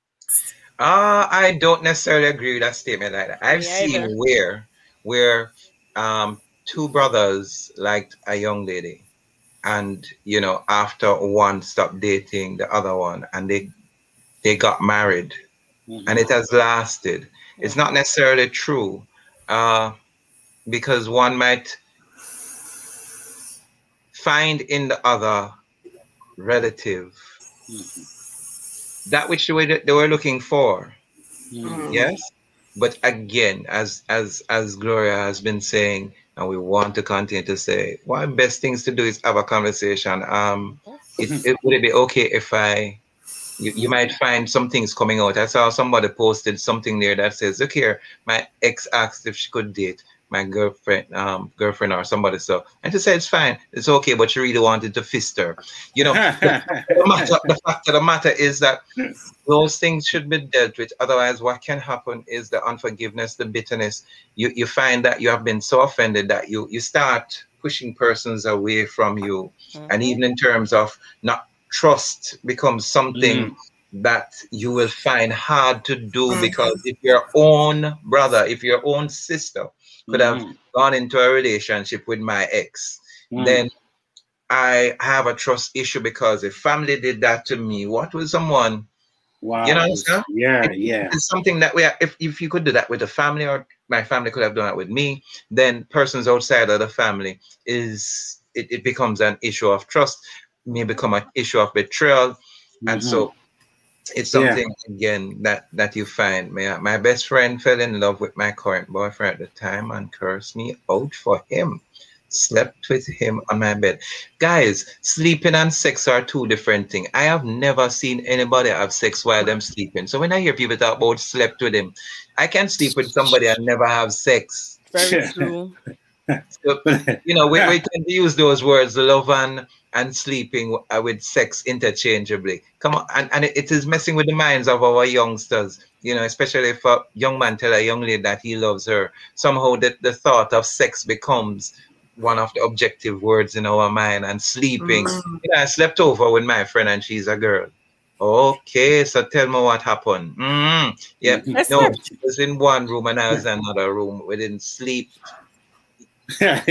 I don't necessarily agree with that statement either. I've seen where two brothers liked a young lady, and you know, after one stopped dating the other one, and they got married, and it has lasted. It's not necessarily true, because one might find in the other relative that which they were looking for. Yes, but again, as Gloria has been saying, and we want to continue to say, one of the best things to do is have a conversation. Would it be okay if you might find some things coming out? I saw somebody posted something there that says, look here, my ex asked if she could date my girlfriend or somebody. So, and she said, it's fine, it's okay, but she really wanted to fist her. You know, the fact of the matter is that those things should be dealt with. Otherwise, what can happen is the unforgiveness, the bitterness. You find that you have been so offended that you start pushing persons away from you. And even in terms of not trust becomes something that you will find hard to do, because if your own brother, if your own sister could have gone into a relationship with my ex, then I have a trust issue, because if family did that to me, what will someone, you know, it's something that if you could do that with the family, or my family could have done that with me, then persons outside of the family it becomes an issue of trust, may become an issue of betrayal. And so it's something again that you find. My best friend fell in love with my current boyfriend at the time and cursed me out for him. Slept with him on my bed. Guys, sleeping and sex are two different things. I have never seen anybody have sex while them sleeping. So when I hear people talk about slept with him, I can sleep with somebody and never have sex. Very true. So, you know, we tend to use those words, love and sleeping with sex interchangeably. Come on, and it is messing with the minds of our youngsters, you know, especially if a young man tell a young lady that he loves her. Somehow the thought of sex becomes one of the objective words in our mind, and sleeping. You know, I slept over with my friend and she's a girl. Okay, so tell me what happened. Yeah, no, she was in one room and I was in another room. We didn't sleep. No,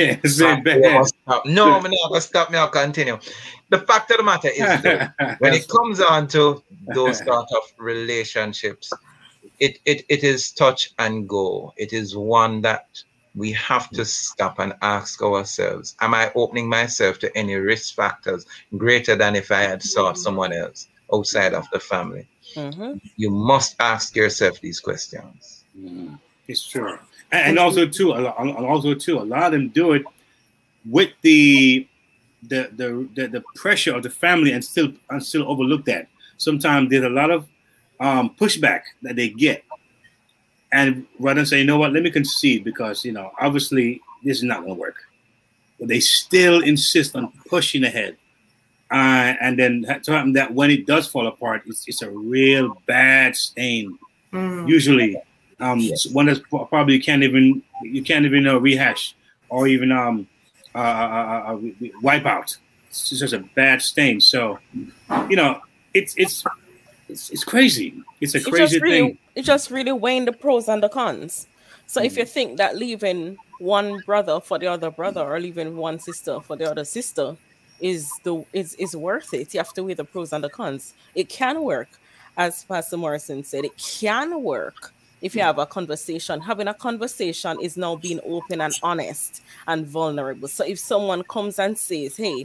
I'm not gonna stop me. I'll continue. The fact of the matter is that when it comes on to those sort of relationships, it is touch and go. It is one that we have to stop and ask ourselves, am I opening myself to any risk factors greater than if I had sought someone else outside of the family? You must ask yourself these questions. It's true. And also too, a lot of them do it with the pressure of the family and still overlook that. Sometimes there's a lot of pushback that they get, and rather than say, you know what, let me concede, because you know obviously this is not going to work, but they still insist on pushing ahead, and then to happen that when it does fall apart, it's a real bad stain. Usually. One that's probably you can't even rehash or even wipe out. It's just a bad stain. So, you know, it's crazy. It's a crazy thing. It just really weighing the pros and the cons. So if you think that leaving one brother for the other brother, or leaving one sister for the other sister is worth it, you have to weigh the pros and the cons. It can work, as Pastor Morrison said. It can work. If you have a conversation, having a conversation is now being open and honest and vulnerable. So if someone comes and says, hey,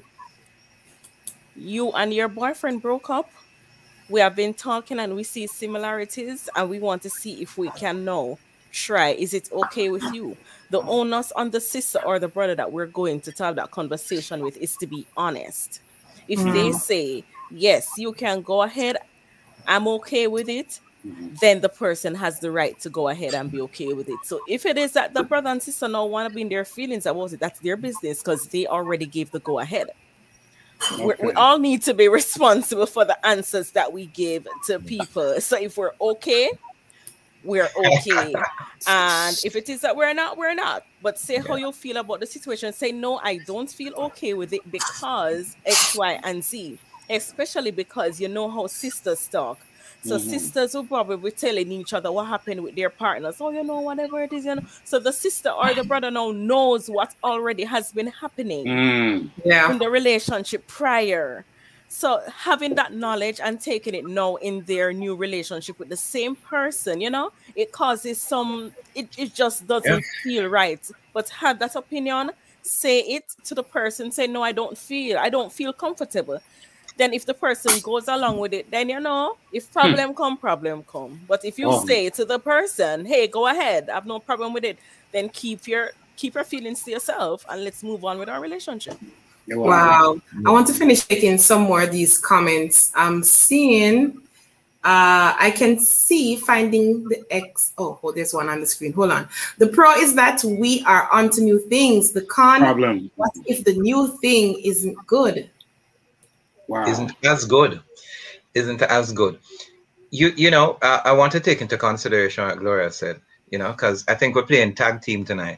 you and your boyfriend broke up, we have been talking and we see similarities and we want to see if we can now try. Is it okay with you? The onus on the sister or the brother that we're going to have that conversation with is to be honest. If they say, yes, you can go ahead, I'm okay with it, then the person has the right to go ahead and be okay with it. So if it is that the brother and sister now want to be in their feelings about it, that's their business, because they already gave the go ahead. Okay. We all need to be responsible for the answers that we give to people. So if we're okay, we're okay. And if it is that we're not, we're not. But say how you feel about the situation. Say, no, I don't feel okay with it because X, Y, and Z. Especially because you know how sisters talk. So sisters will probably be telling each other what happened with their partners. Oh, you know, whatever it is, you know. So the sister or the brother now knows what already has been happening in the relationship prior. So having that knowledge and taking it now in their new relationship with the same person, you know, it causes it just doesn't feel right. But have that opinion, say it to the person, say, no, I don't feel comfortable. Then if the person goes along with it, then, you know, if problem come. But if you say to the person, hey, go ahead, I have no problem with it, then keep your feelings to yourself and let's move on with our relationship. Wow. I want to finish taking some more of these comments. I'm seeing I can see finding the X. Oh, there's one on the screen. Hold on. The pro is that we are onto new things. The con, problem. What if the new thing isn't good? Wow. Isn't as good. You know, I want to take into consideration what Gloria said, you know, because I think we're playing tag team tonight.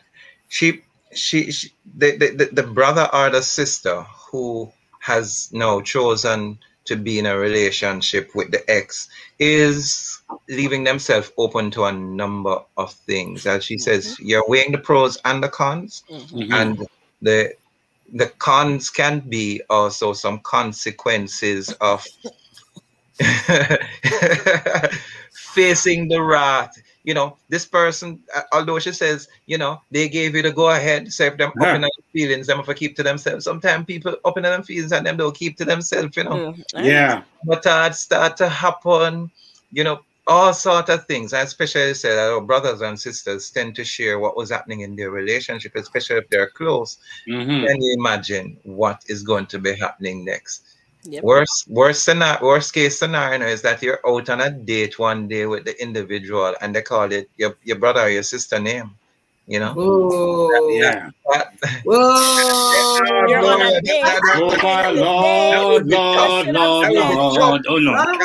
The brother or the sister who has now chosen to be in a relationship with the ex is leaving themselves open to a number of things. As she says, you're weighing the pros and the cons, and the cons can be also some consequences of facing the wrath. You know, this person, although she says, you know, they gave you the go ahead, so if them up in their feelings, them have to keep to themselves. Sometimes people up in their feelings and them don't keep to themselves, you know. Yeah. But start to happen, you know, all sort of things. I especially say that our brothers and sisters tend to share what was happening in their relationship, especially if they're close. Can you imagine what is going to be happening next? Yep. Worst case scenario is that you're out on a date one day with the individual and they call it your brother or your sister name, you know. Oh yeah. Whoa. You're on a date. Oh my Lord. Oh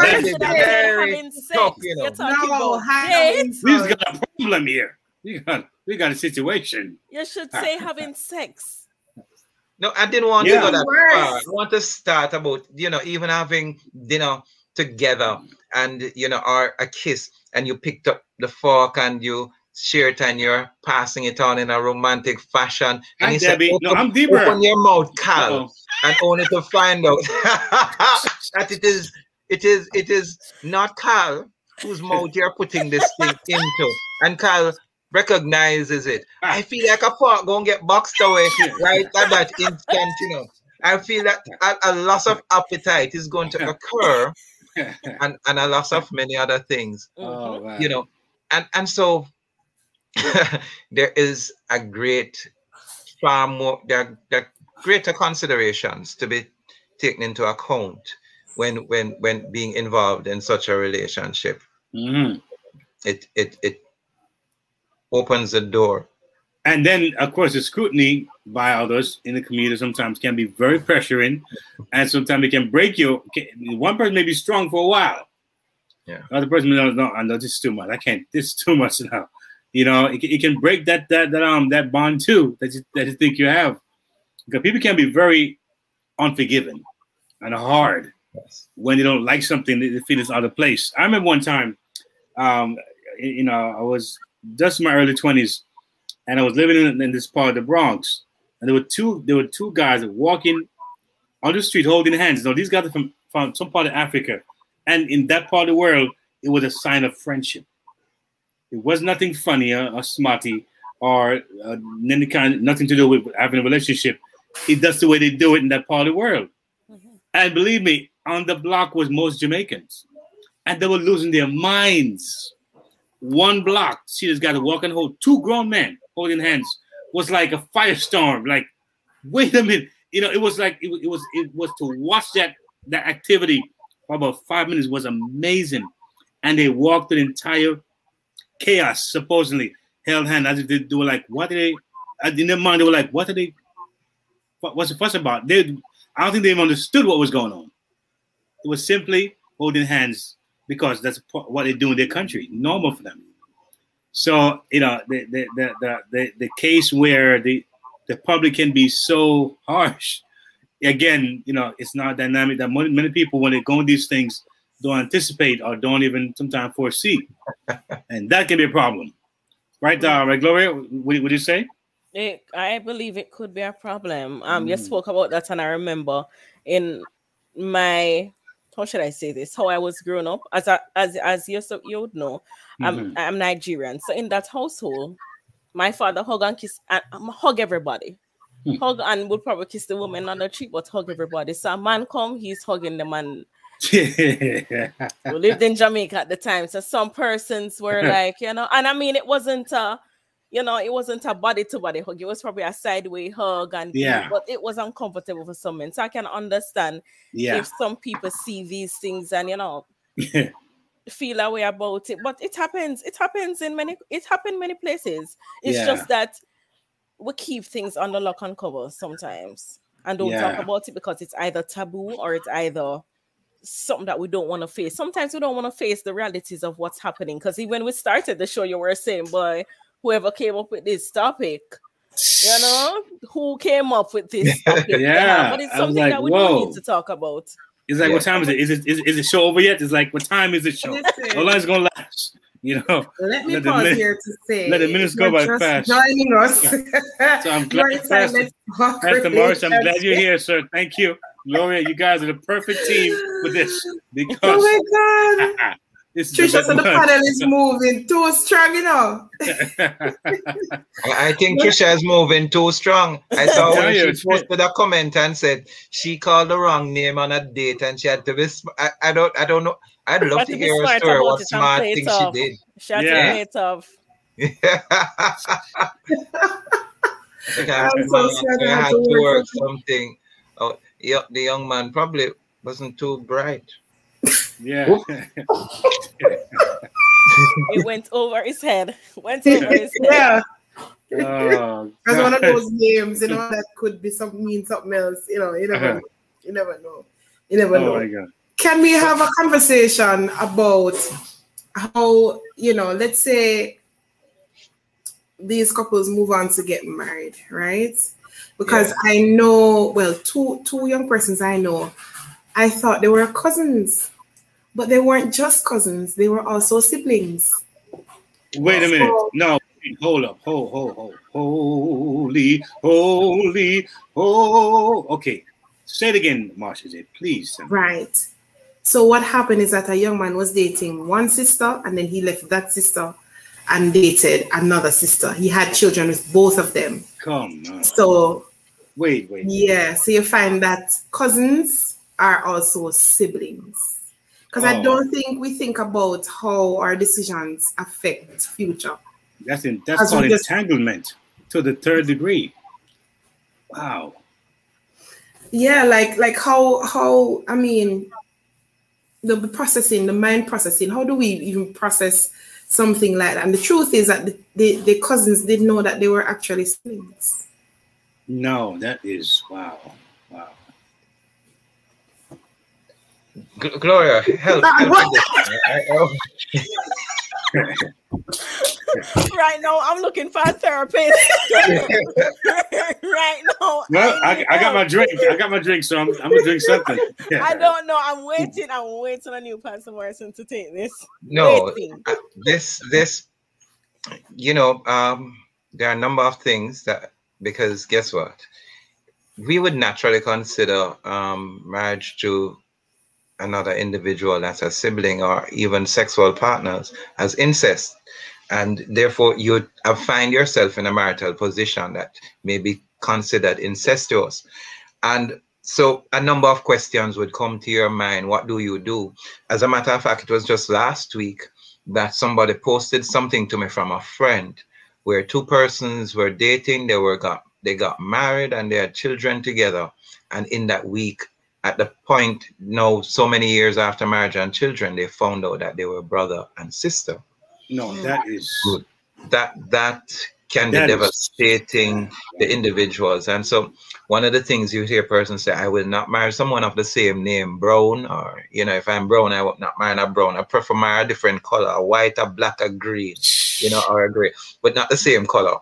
no. We've got a problem here. We got a situation. You should say having sex. No, I didn't want to go that far. I want to start about, you know, even having dinner together and, you know, or a kiss, and you picked up the fork and you share it and you're passing it on in a romantic fashion. And Debbie, I'm deeper. Open your mouth, Carl, and only to find out that it is not Carl whose mouth you're putting this thing into. And Carl recognizes it. I feel like a fork gonna get boxed away right at that instant, you know. I feel that a loss of appetite is going to occur, and a loss of many other things. Oh, you know, and so there is a far more there are greater considerations to be taken into account when being involved in such a relationship. It opens the door. And then, of course, the scrutiny by others in the community sometimes can be very pressuring, and sometimes it can break you. One person may be strong for a while. Yeah. The other person, no, this is too much. I can't. This is too much now. You know, it can break that bond too that you think you have, because people can be very unforgiving and hard when they don't like something. They feel it's out of place. I remember one time, you know, I was just in my early 20s, and I was living in this part of the Bronx, and there were two guys walking on the street holding hands. Now these guys are from some part of Africa, and in that part of the world, it was a sign of friendship. It was nothing funny or smarty or nothing to do with having a relationship. That's the way they do it in that part of the world. And believe me, on the block was most Jamaicans, and they were losing their minds. One block, see this guy walking, hold two grown men holding hands, was like a firestorm. Like, wait a minute, you know, it was like it was to watch that activity for about 5 minutes was amazing, and they walked the entire chaos, supposedly held hand as if they were like, what are they? In their mind, they were like, what's the fuss about? I don't think they even understood what was going on. It was simply holding hands, because that's what they do in their country, normal for them. So, you know, the case where the public can be so harsh, again, you know, it's not dynamic. That many people, when they go on these things, don't anticipate or don't even sometimes foresee, and that can be a problem, right? Right, Gloria, what would you say? I believe it could be a problem. You spoke about that, and I remember in my, how should I say this? How I was growing up, as you would know, I'm Nigerian. So in that household, my father hug and kiss, and hug everybody. Hug and would probably kiss the woman on the cheek, but hug everybody. So a man come, he's hugging the man. We lived in Jamaica at the time, so some persons were like, you know, and I mean, it wasn't a body to body hug. It was probably a sideways hug, and but it was uncomfortable for some men. So I can understand if some people see these things and, you know, feel a way about it, but it happens in many places. It's just that we keep things under lock and cover sometimes and don't talk about it because it's either taboo or it's either something that we don't want to face. Sometimes we don't want to face the realities of what's happening, because even when we started the show, you were saying, boy, whoever came up with this topic, you know, who came up with this topic? But it's something that we do need to talk about. It's like, what time is it? Is the show over yet? It's like, what time is the show? How long is it gonna last? You know. Let me pause here to say, let the minutes go by fast. Joining us. So I'm glad, Pastor Morris, I'm glad you're here, sir. Thank you, Gloria. You guys are the perfect team for this, because oh my God. Trisha, so the panel is moving too strong, you know. I think Trisha is moving too strong. I saw when she posted a comment and said she called the wrong name on a date and she had to be. I don't know. I'd love to hear her story. What smart thing she did. She had to play it off. I'm so sad. I had to work something. Oh, the young man probably wasn't too bright. Yeah. It went over his head. Yeah. Oh, that's one of those names, you know, that could be mean something else. You know, you never know. You never know. You never know. My God. Can we have a conversation about how, you know, let's say these couples move on to get married, right? Because I know, well, two young persons I know, I thought they were cousins. But they weren't just cousins. They were also siblings. Wait a minute. No, hold up. Holy. Okay. Say it again, Marsha, please. Right. So what happened is that a young man was dating one sister, and then he left that sister and dated another sister. He had children with both of them. Come on. So wait. Yeah. So you find that cousins are also siblings. Because I don't think we think about how our decisions affect future. That's called entanglement to the third degree. Wow. Yeah, like how I mean, the processing, the mind processing. How do we even process something like that? And the truth is that the cousins didn't know that they were actually siblings. No, that is wow. Gloria, help. Right now, I'm looking for a therapist. Right now. Well, I got my drink. So I'm gonna drink something. Yeah. I don't know. I'm waiting on a new Pastor Morrison to take this. No, this. You know, there are a number of things that, because guess what, we would naturally consider marriage to another individual that's a sibling or even sexual partners as incest, and therefore you find yourself in a marital position that may be considered incestuous. And so a number of questions would come to your mind. What do you do? As a matter of fact, it was just last week that somebody posted something to me from a friend where two persons were dating, they got married and they had children together, and in that week, at the point now, so many years after marriage and children, they found out that they were brother and sister. No, that is good. That can be devastating the individuals. And so one of the things you hear persons say, I will not marry someone of the same name, Brown, or, you know, if I'm brown, I will not marry a brown. I prefer marry a different color, a white, a black, a green, you know, or a gray, but not the same color.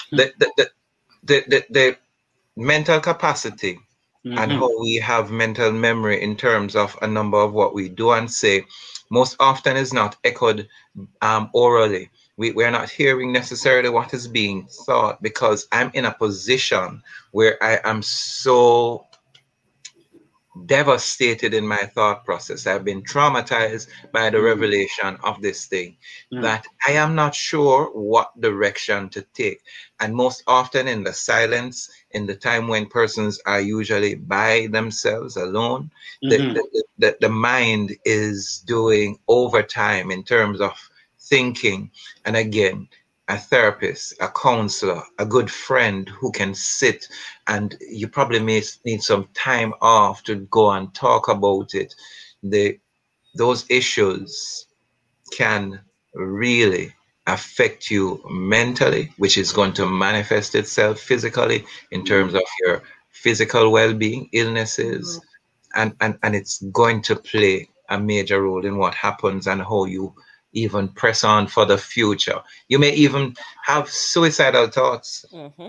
The mental capacity and how we have mental memory in terms of a number of what we do and say most often is not echoed orally. We are not hearing necessarily what is being thought, because I'm in a position where I am so devastated in my thought process. I've been traumatized by the revelation of this thing that I am not sure what direction to take. And most often in the silence, in the time when persons are usually by themselves alone, the mind is doing overtime in terms of thinking. And again, a therapist, a counselor, a good friend who can sit, and you probably may need some time off to go and talk about it. Those issues can really affect you mentally, which is going to manifest itself physically in terms of your physical well-being, illnesses, and it's going to play a major role in what happens and how you even press on for the future. You may even have suicidal thoughts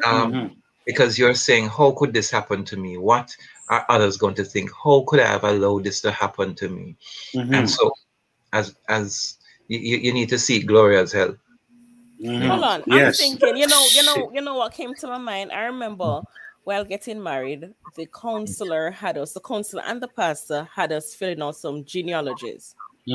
because you're saying, how could this happen to me? What are others going to think? How could I have allowed this to happen to me? And so as you need to seek glory as hell. Hold on. I'm thinking, you know what came to my mind? I remember while getting married, the counselor and the pastor had us filling out some genealogies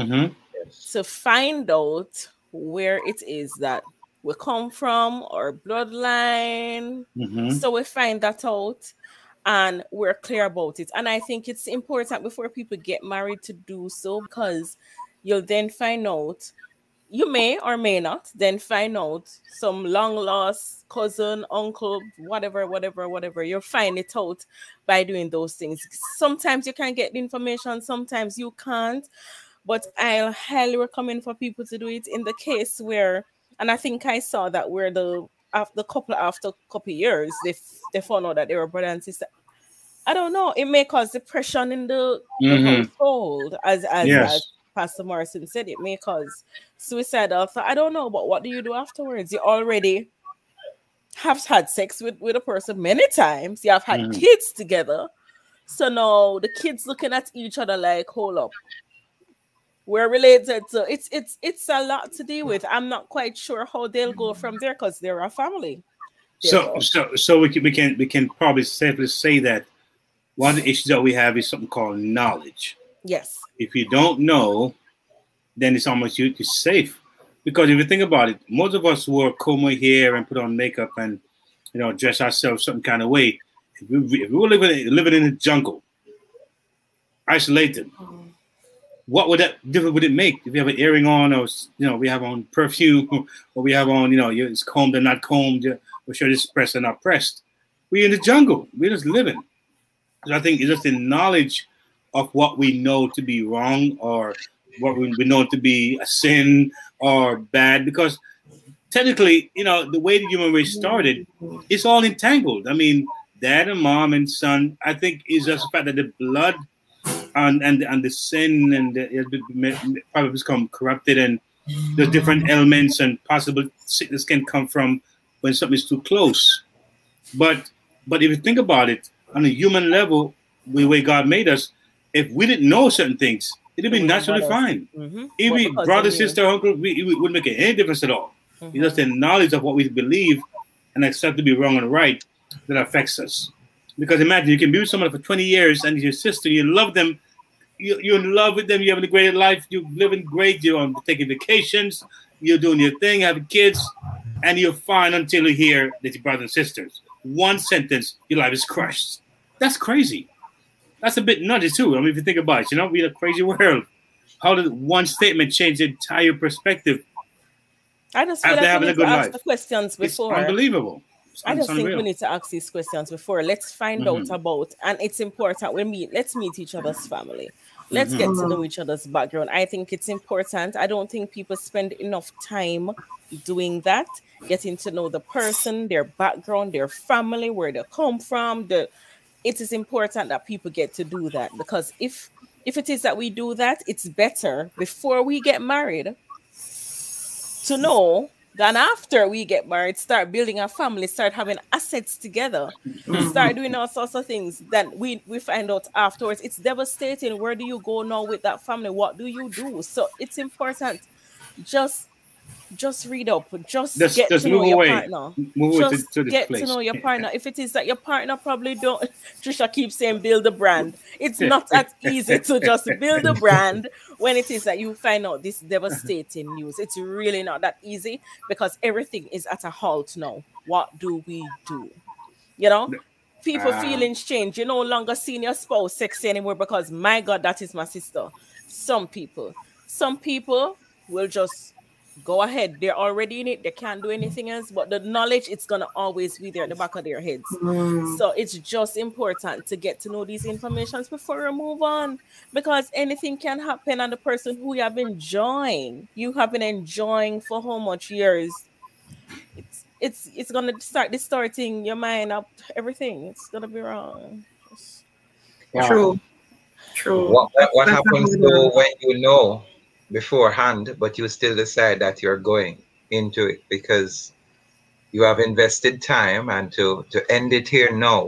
to find out where it is that we come from, our bloodline. So we find that out and we're clear about it. And I think it's important before people get married to do so, because you'll then find out, you may or may not then find out some long lost cousin, uncle, whatever. You'll find it out by doing those things. Sometimes you can get the information, sometimes you can't. But I'll highly recommend for people to do it in the case where, and I think I saw that where the couple after a couple of years, they found out that they were brother and sister. I don't know. It may cause depression in the household, as Pastor Morrison said. It may cause suicidal thought. I don't know, but what do you do afterwards? You already have had sex with a person many times. You have had kids together. So now the kids looking at each other like, hold up, we're related. So it's a lot to deal with. I'm not quite sure how they'll go from there because they're a family. So we can probably safely say that one of the issues that we have is something called knowledge. Yes. If you don't know, then it's almost you're safe. Because if you think about it, most of us wore comb hair and put on makeup and dress ourselves some kind of way. If we were living in the jungle, isolated, what would that difference would it make if you have an earring on, or we have on perfume, or we have on it's combed and not combed, we're sure it's pressed and not pressed. We're in the jungle. We're just living. So I think it's just the knowledge of what we know to be wrong or what we know to be a sin or bad, because technically, the way the human race started, it's all entangled. I mean, dad and mom and son, I think is just the fact that the blood and the sin and it probably become corrupted, and there's different elements and possible sickness can come from when something is too close. But if you think about it on a human level, the way God made us, if we didn't know certain things, it'd be naturally fine. If we brother, sister, uncle, it wouldn't make any difference at all. It's just the knowledge of what we believe and accept to be wrong and right that affects us. Because imagine you can be with someone for 20 years and your sister, you love them, you're in love with them, you're having a great life, you're living great, you're taking vacations, you're doing your thing, having kids, and you're fine until you hear that your brothers and sisters. One sentence, your life is crushed. That's crazy. That's a bit nutty too. I mean, if you think about it, we're in a crazy world. How did one statement change the entire perspective? I just feel like we need to ask the questions before. It's unbelievable. I just think we need to ask these questions before. Let's find out about, and it's important. Let's meet each other's family. Let's get to know each other's background. I think it's important. I don't think people spend enough time doing that, getting to know the person, their background, their family, where they come from. It is important that people get to do that, because if it is that we do that, it's better before we get married to know than after we get married, start building a family, start having assets together, start doing all sorts of things. Then we find out afterwards. It's devastating. Where do you go now with that family? What do you do? So it's important. Just read up. Just get to know your partner. Get to know your partner. If it is that your partner probably don't, Trisha keeps saying build a brand. It's not that easy to just build a brand when it is that you find out this devastating news. It's really not that easy, because everything is at a halt now. What do we do? People feelings change. You're no longer seeing your spouse sexy anymore because, my God, that is my sister. Some people will just go ahead. They're already in it. They can't do anything else. But the knowledge, it's going to always be there at the back of their heads. So it's just important to get to know these informations before you move on. Because anything can happen, and the person who you have been enjoying for how much years, it's going to start distorting your mind up, everything. It's going to be wrong. True. What happens though when you know beforehand, but you still decide that you're going into it because you have invested time, and to end it here now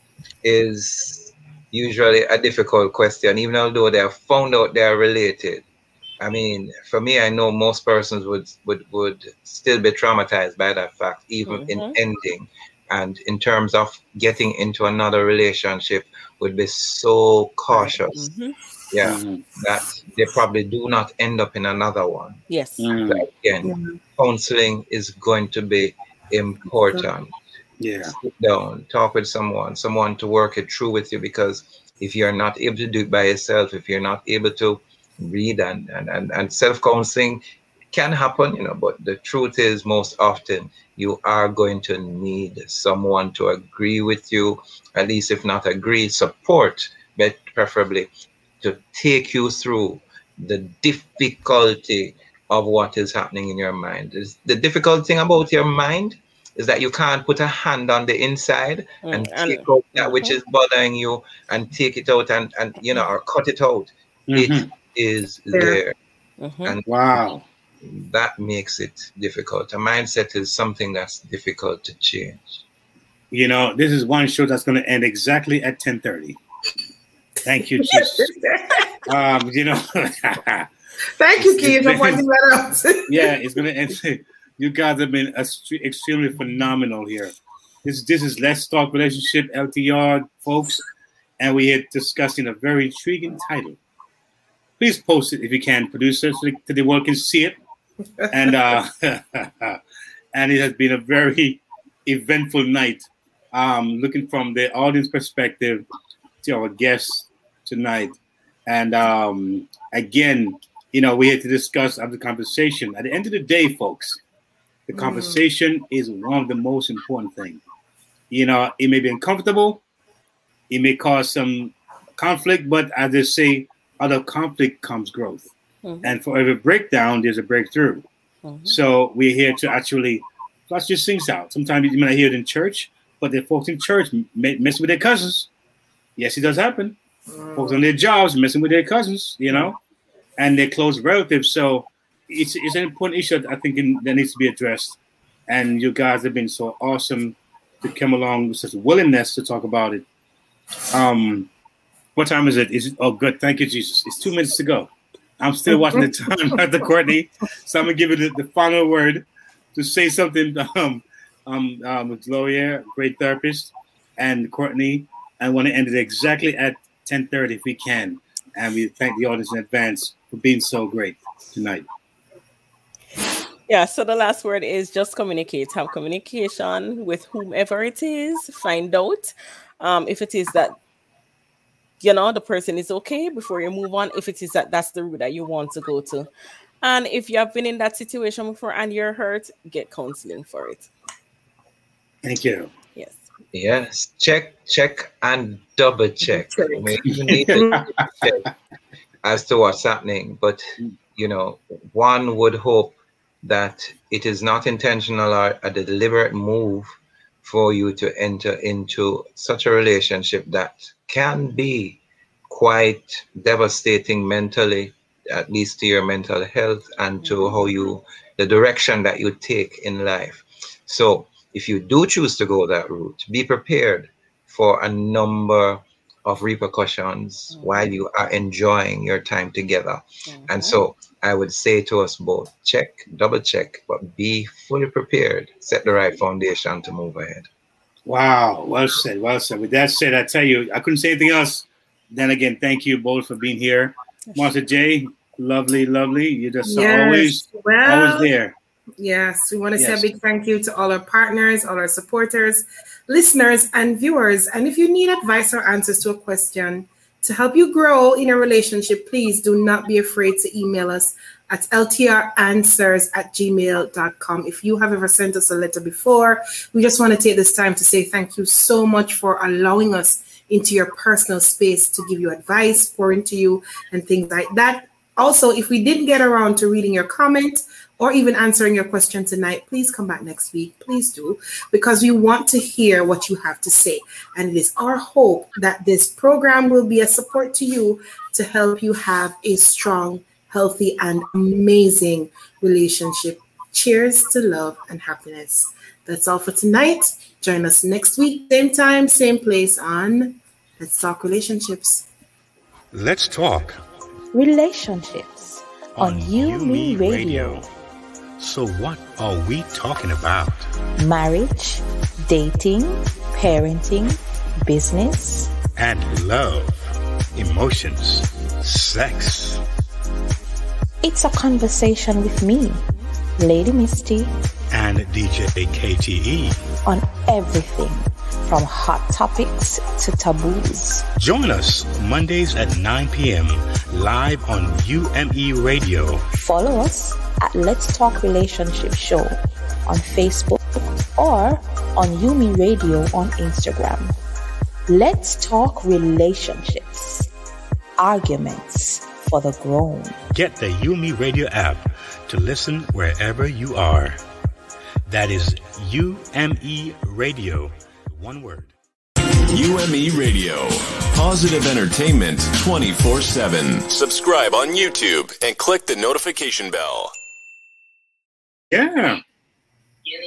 is usually a difficult question, even although they have found out they are related. I mean, for me, I know most persons would still be traumatized by that fact, even in ending. And in terms of getting into another relationship, would be so cautious. That they probably do not end up in another one. Yes. But again, counseling is going to be important. Sit down, talk with someone to work it through with you, because if you're not able to do it by yourself, if you're not able to read and self-counseling can happen, but the truth is most often you are going to need someone to agree with you, at least if not agree, support, but preferably to take you through the difficulty of what is happening in your mind. The difficult thing about your mind is that you can't put a hand on the inside and take out that which is bothering you and take it out and or cut it out. It is there. And that makes it difficult. A mindset is something that's difficult to change. This is one show that's going to end exactly at 10:30. Thank you, Jesus. Thank you, Keith, for pointing that out. It's going to end. You guys have been extremely phenomenal here. This is Let's Talk Relationship, LTR, folks, and we're discussing a very intriguing title. Please post it if you can, producer, so the world can see it. And and it has been a very eventful night. Looking from the audience perspective to our guests tonight, and again, we're here to discuss the conversation. At the end of the day, folks, the conversation is one of the most important things. It may be uncomfortable, it may cause some conflict, but as they say, out of conflict comes growth. And for every breakdown, there's a breakthrough. So we're here to actually flush these things out. Sometimes you might hear it in church, but the folks in church messing with their cousins. Yes, it does happen. Folks on their jobs messing with their cousins, and their close relatives. So it's an important issue I think that needs to be addressed. And you guys have been so awesome to come along with such willingness to talk about it. What time is it? Oh, good. Thank you, Jesus. It's 2 minutes to go. I'm still watching the time, Dr. Courtney. So I'm gonna give it the final word to say something. With Gloria, great therapist, and Courtney. I want to end it exactly at 10:30 if we can, and we thank the audience in advance for being so great tonight. Yeah. So the last word is just communicate. Have communication with whomever it is. Find out if it is that the person is okay before you move on, if it is that's the route that you want to go to. And if you have been in that situation before and you're hurt, get counseling for it. Thank you. Yes. Check and double check. I mean, you need to check as to what's happening. But, one would hope that it is not intentional or a deliberate move for you to enter into such a relationship that can be quite devastating mentally, at least to your mental health and to the direction that you take in life. So if you do choose to go that route, be prepared for a number of repercussions while you are enjoying your time together. And so I would say to us both, check, double check, but be fully prepared. Set the right foundation to move ahead. Wow. Well said. Well said. With that said, I tell you, I couldn't say anything else. Then again, thank you both for being here. Marsha J, lovely. You're just always there. Yes, we want to say a big thank you to all our partners, all our supporters, listeners, and viewers. And if you need advice or answers to a question to help you grow in a relationship, please do not be afraid to email us at ltranswers@gmail.com. If you have ever sent us a letter before, we just want to take this time to say thank you so much for allowing us into your personal space to give you advice, pour into you, and things like that. Also, if we didn't get around to reading your comment or even answering your question tonight, please come back next week. Please do, because we want to hear what you have to say. And it is our hope that this program will be a support to you to help you have a strong, healthy, and amazing relationship. Cheers to love and happiness. That's all for tonight. Join us next week, same time, same place on Let's Talk Relationships. Let's talk relationships on You Me Radio. So what are we talking about? Marriage, dating, parenting, business, and love, emotions, sex. It's a conversation with me, Lady Misty, and DJ KTE on everything from hot topics to taboos. Join us Mondays at 9 p.m. live on UME Radio. Follow us at Let's Talk Relationship Show on Facebook or on UME Radio on Instagram. Let's talk relationships, arguments for the grown. Get the UME Radio app to listen wherever you are. That is UME Radio, one word. UME Radio, positive entertainment 24/7. Subscribe on YouTube and click the notification bell. Yeah.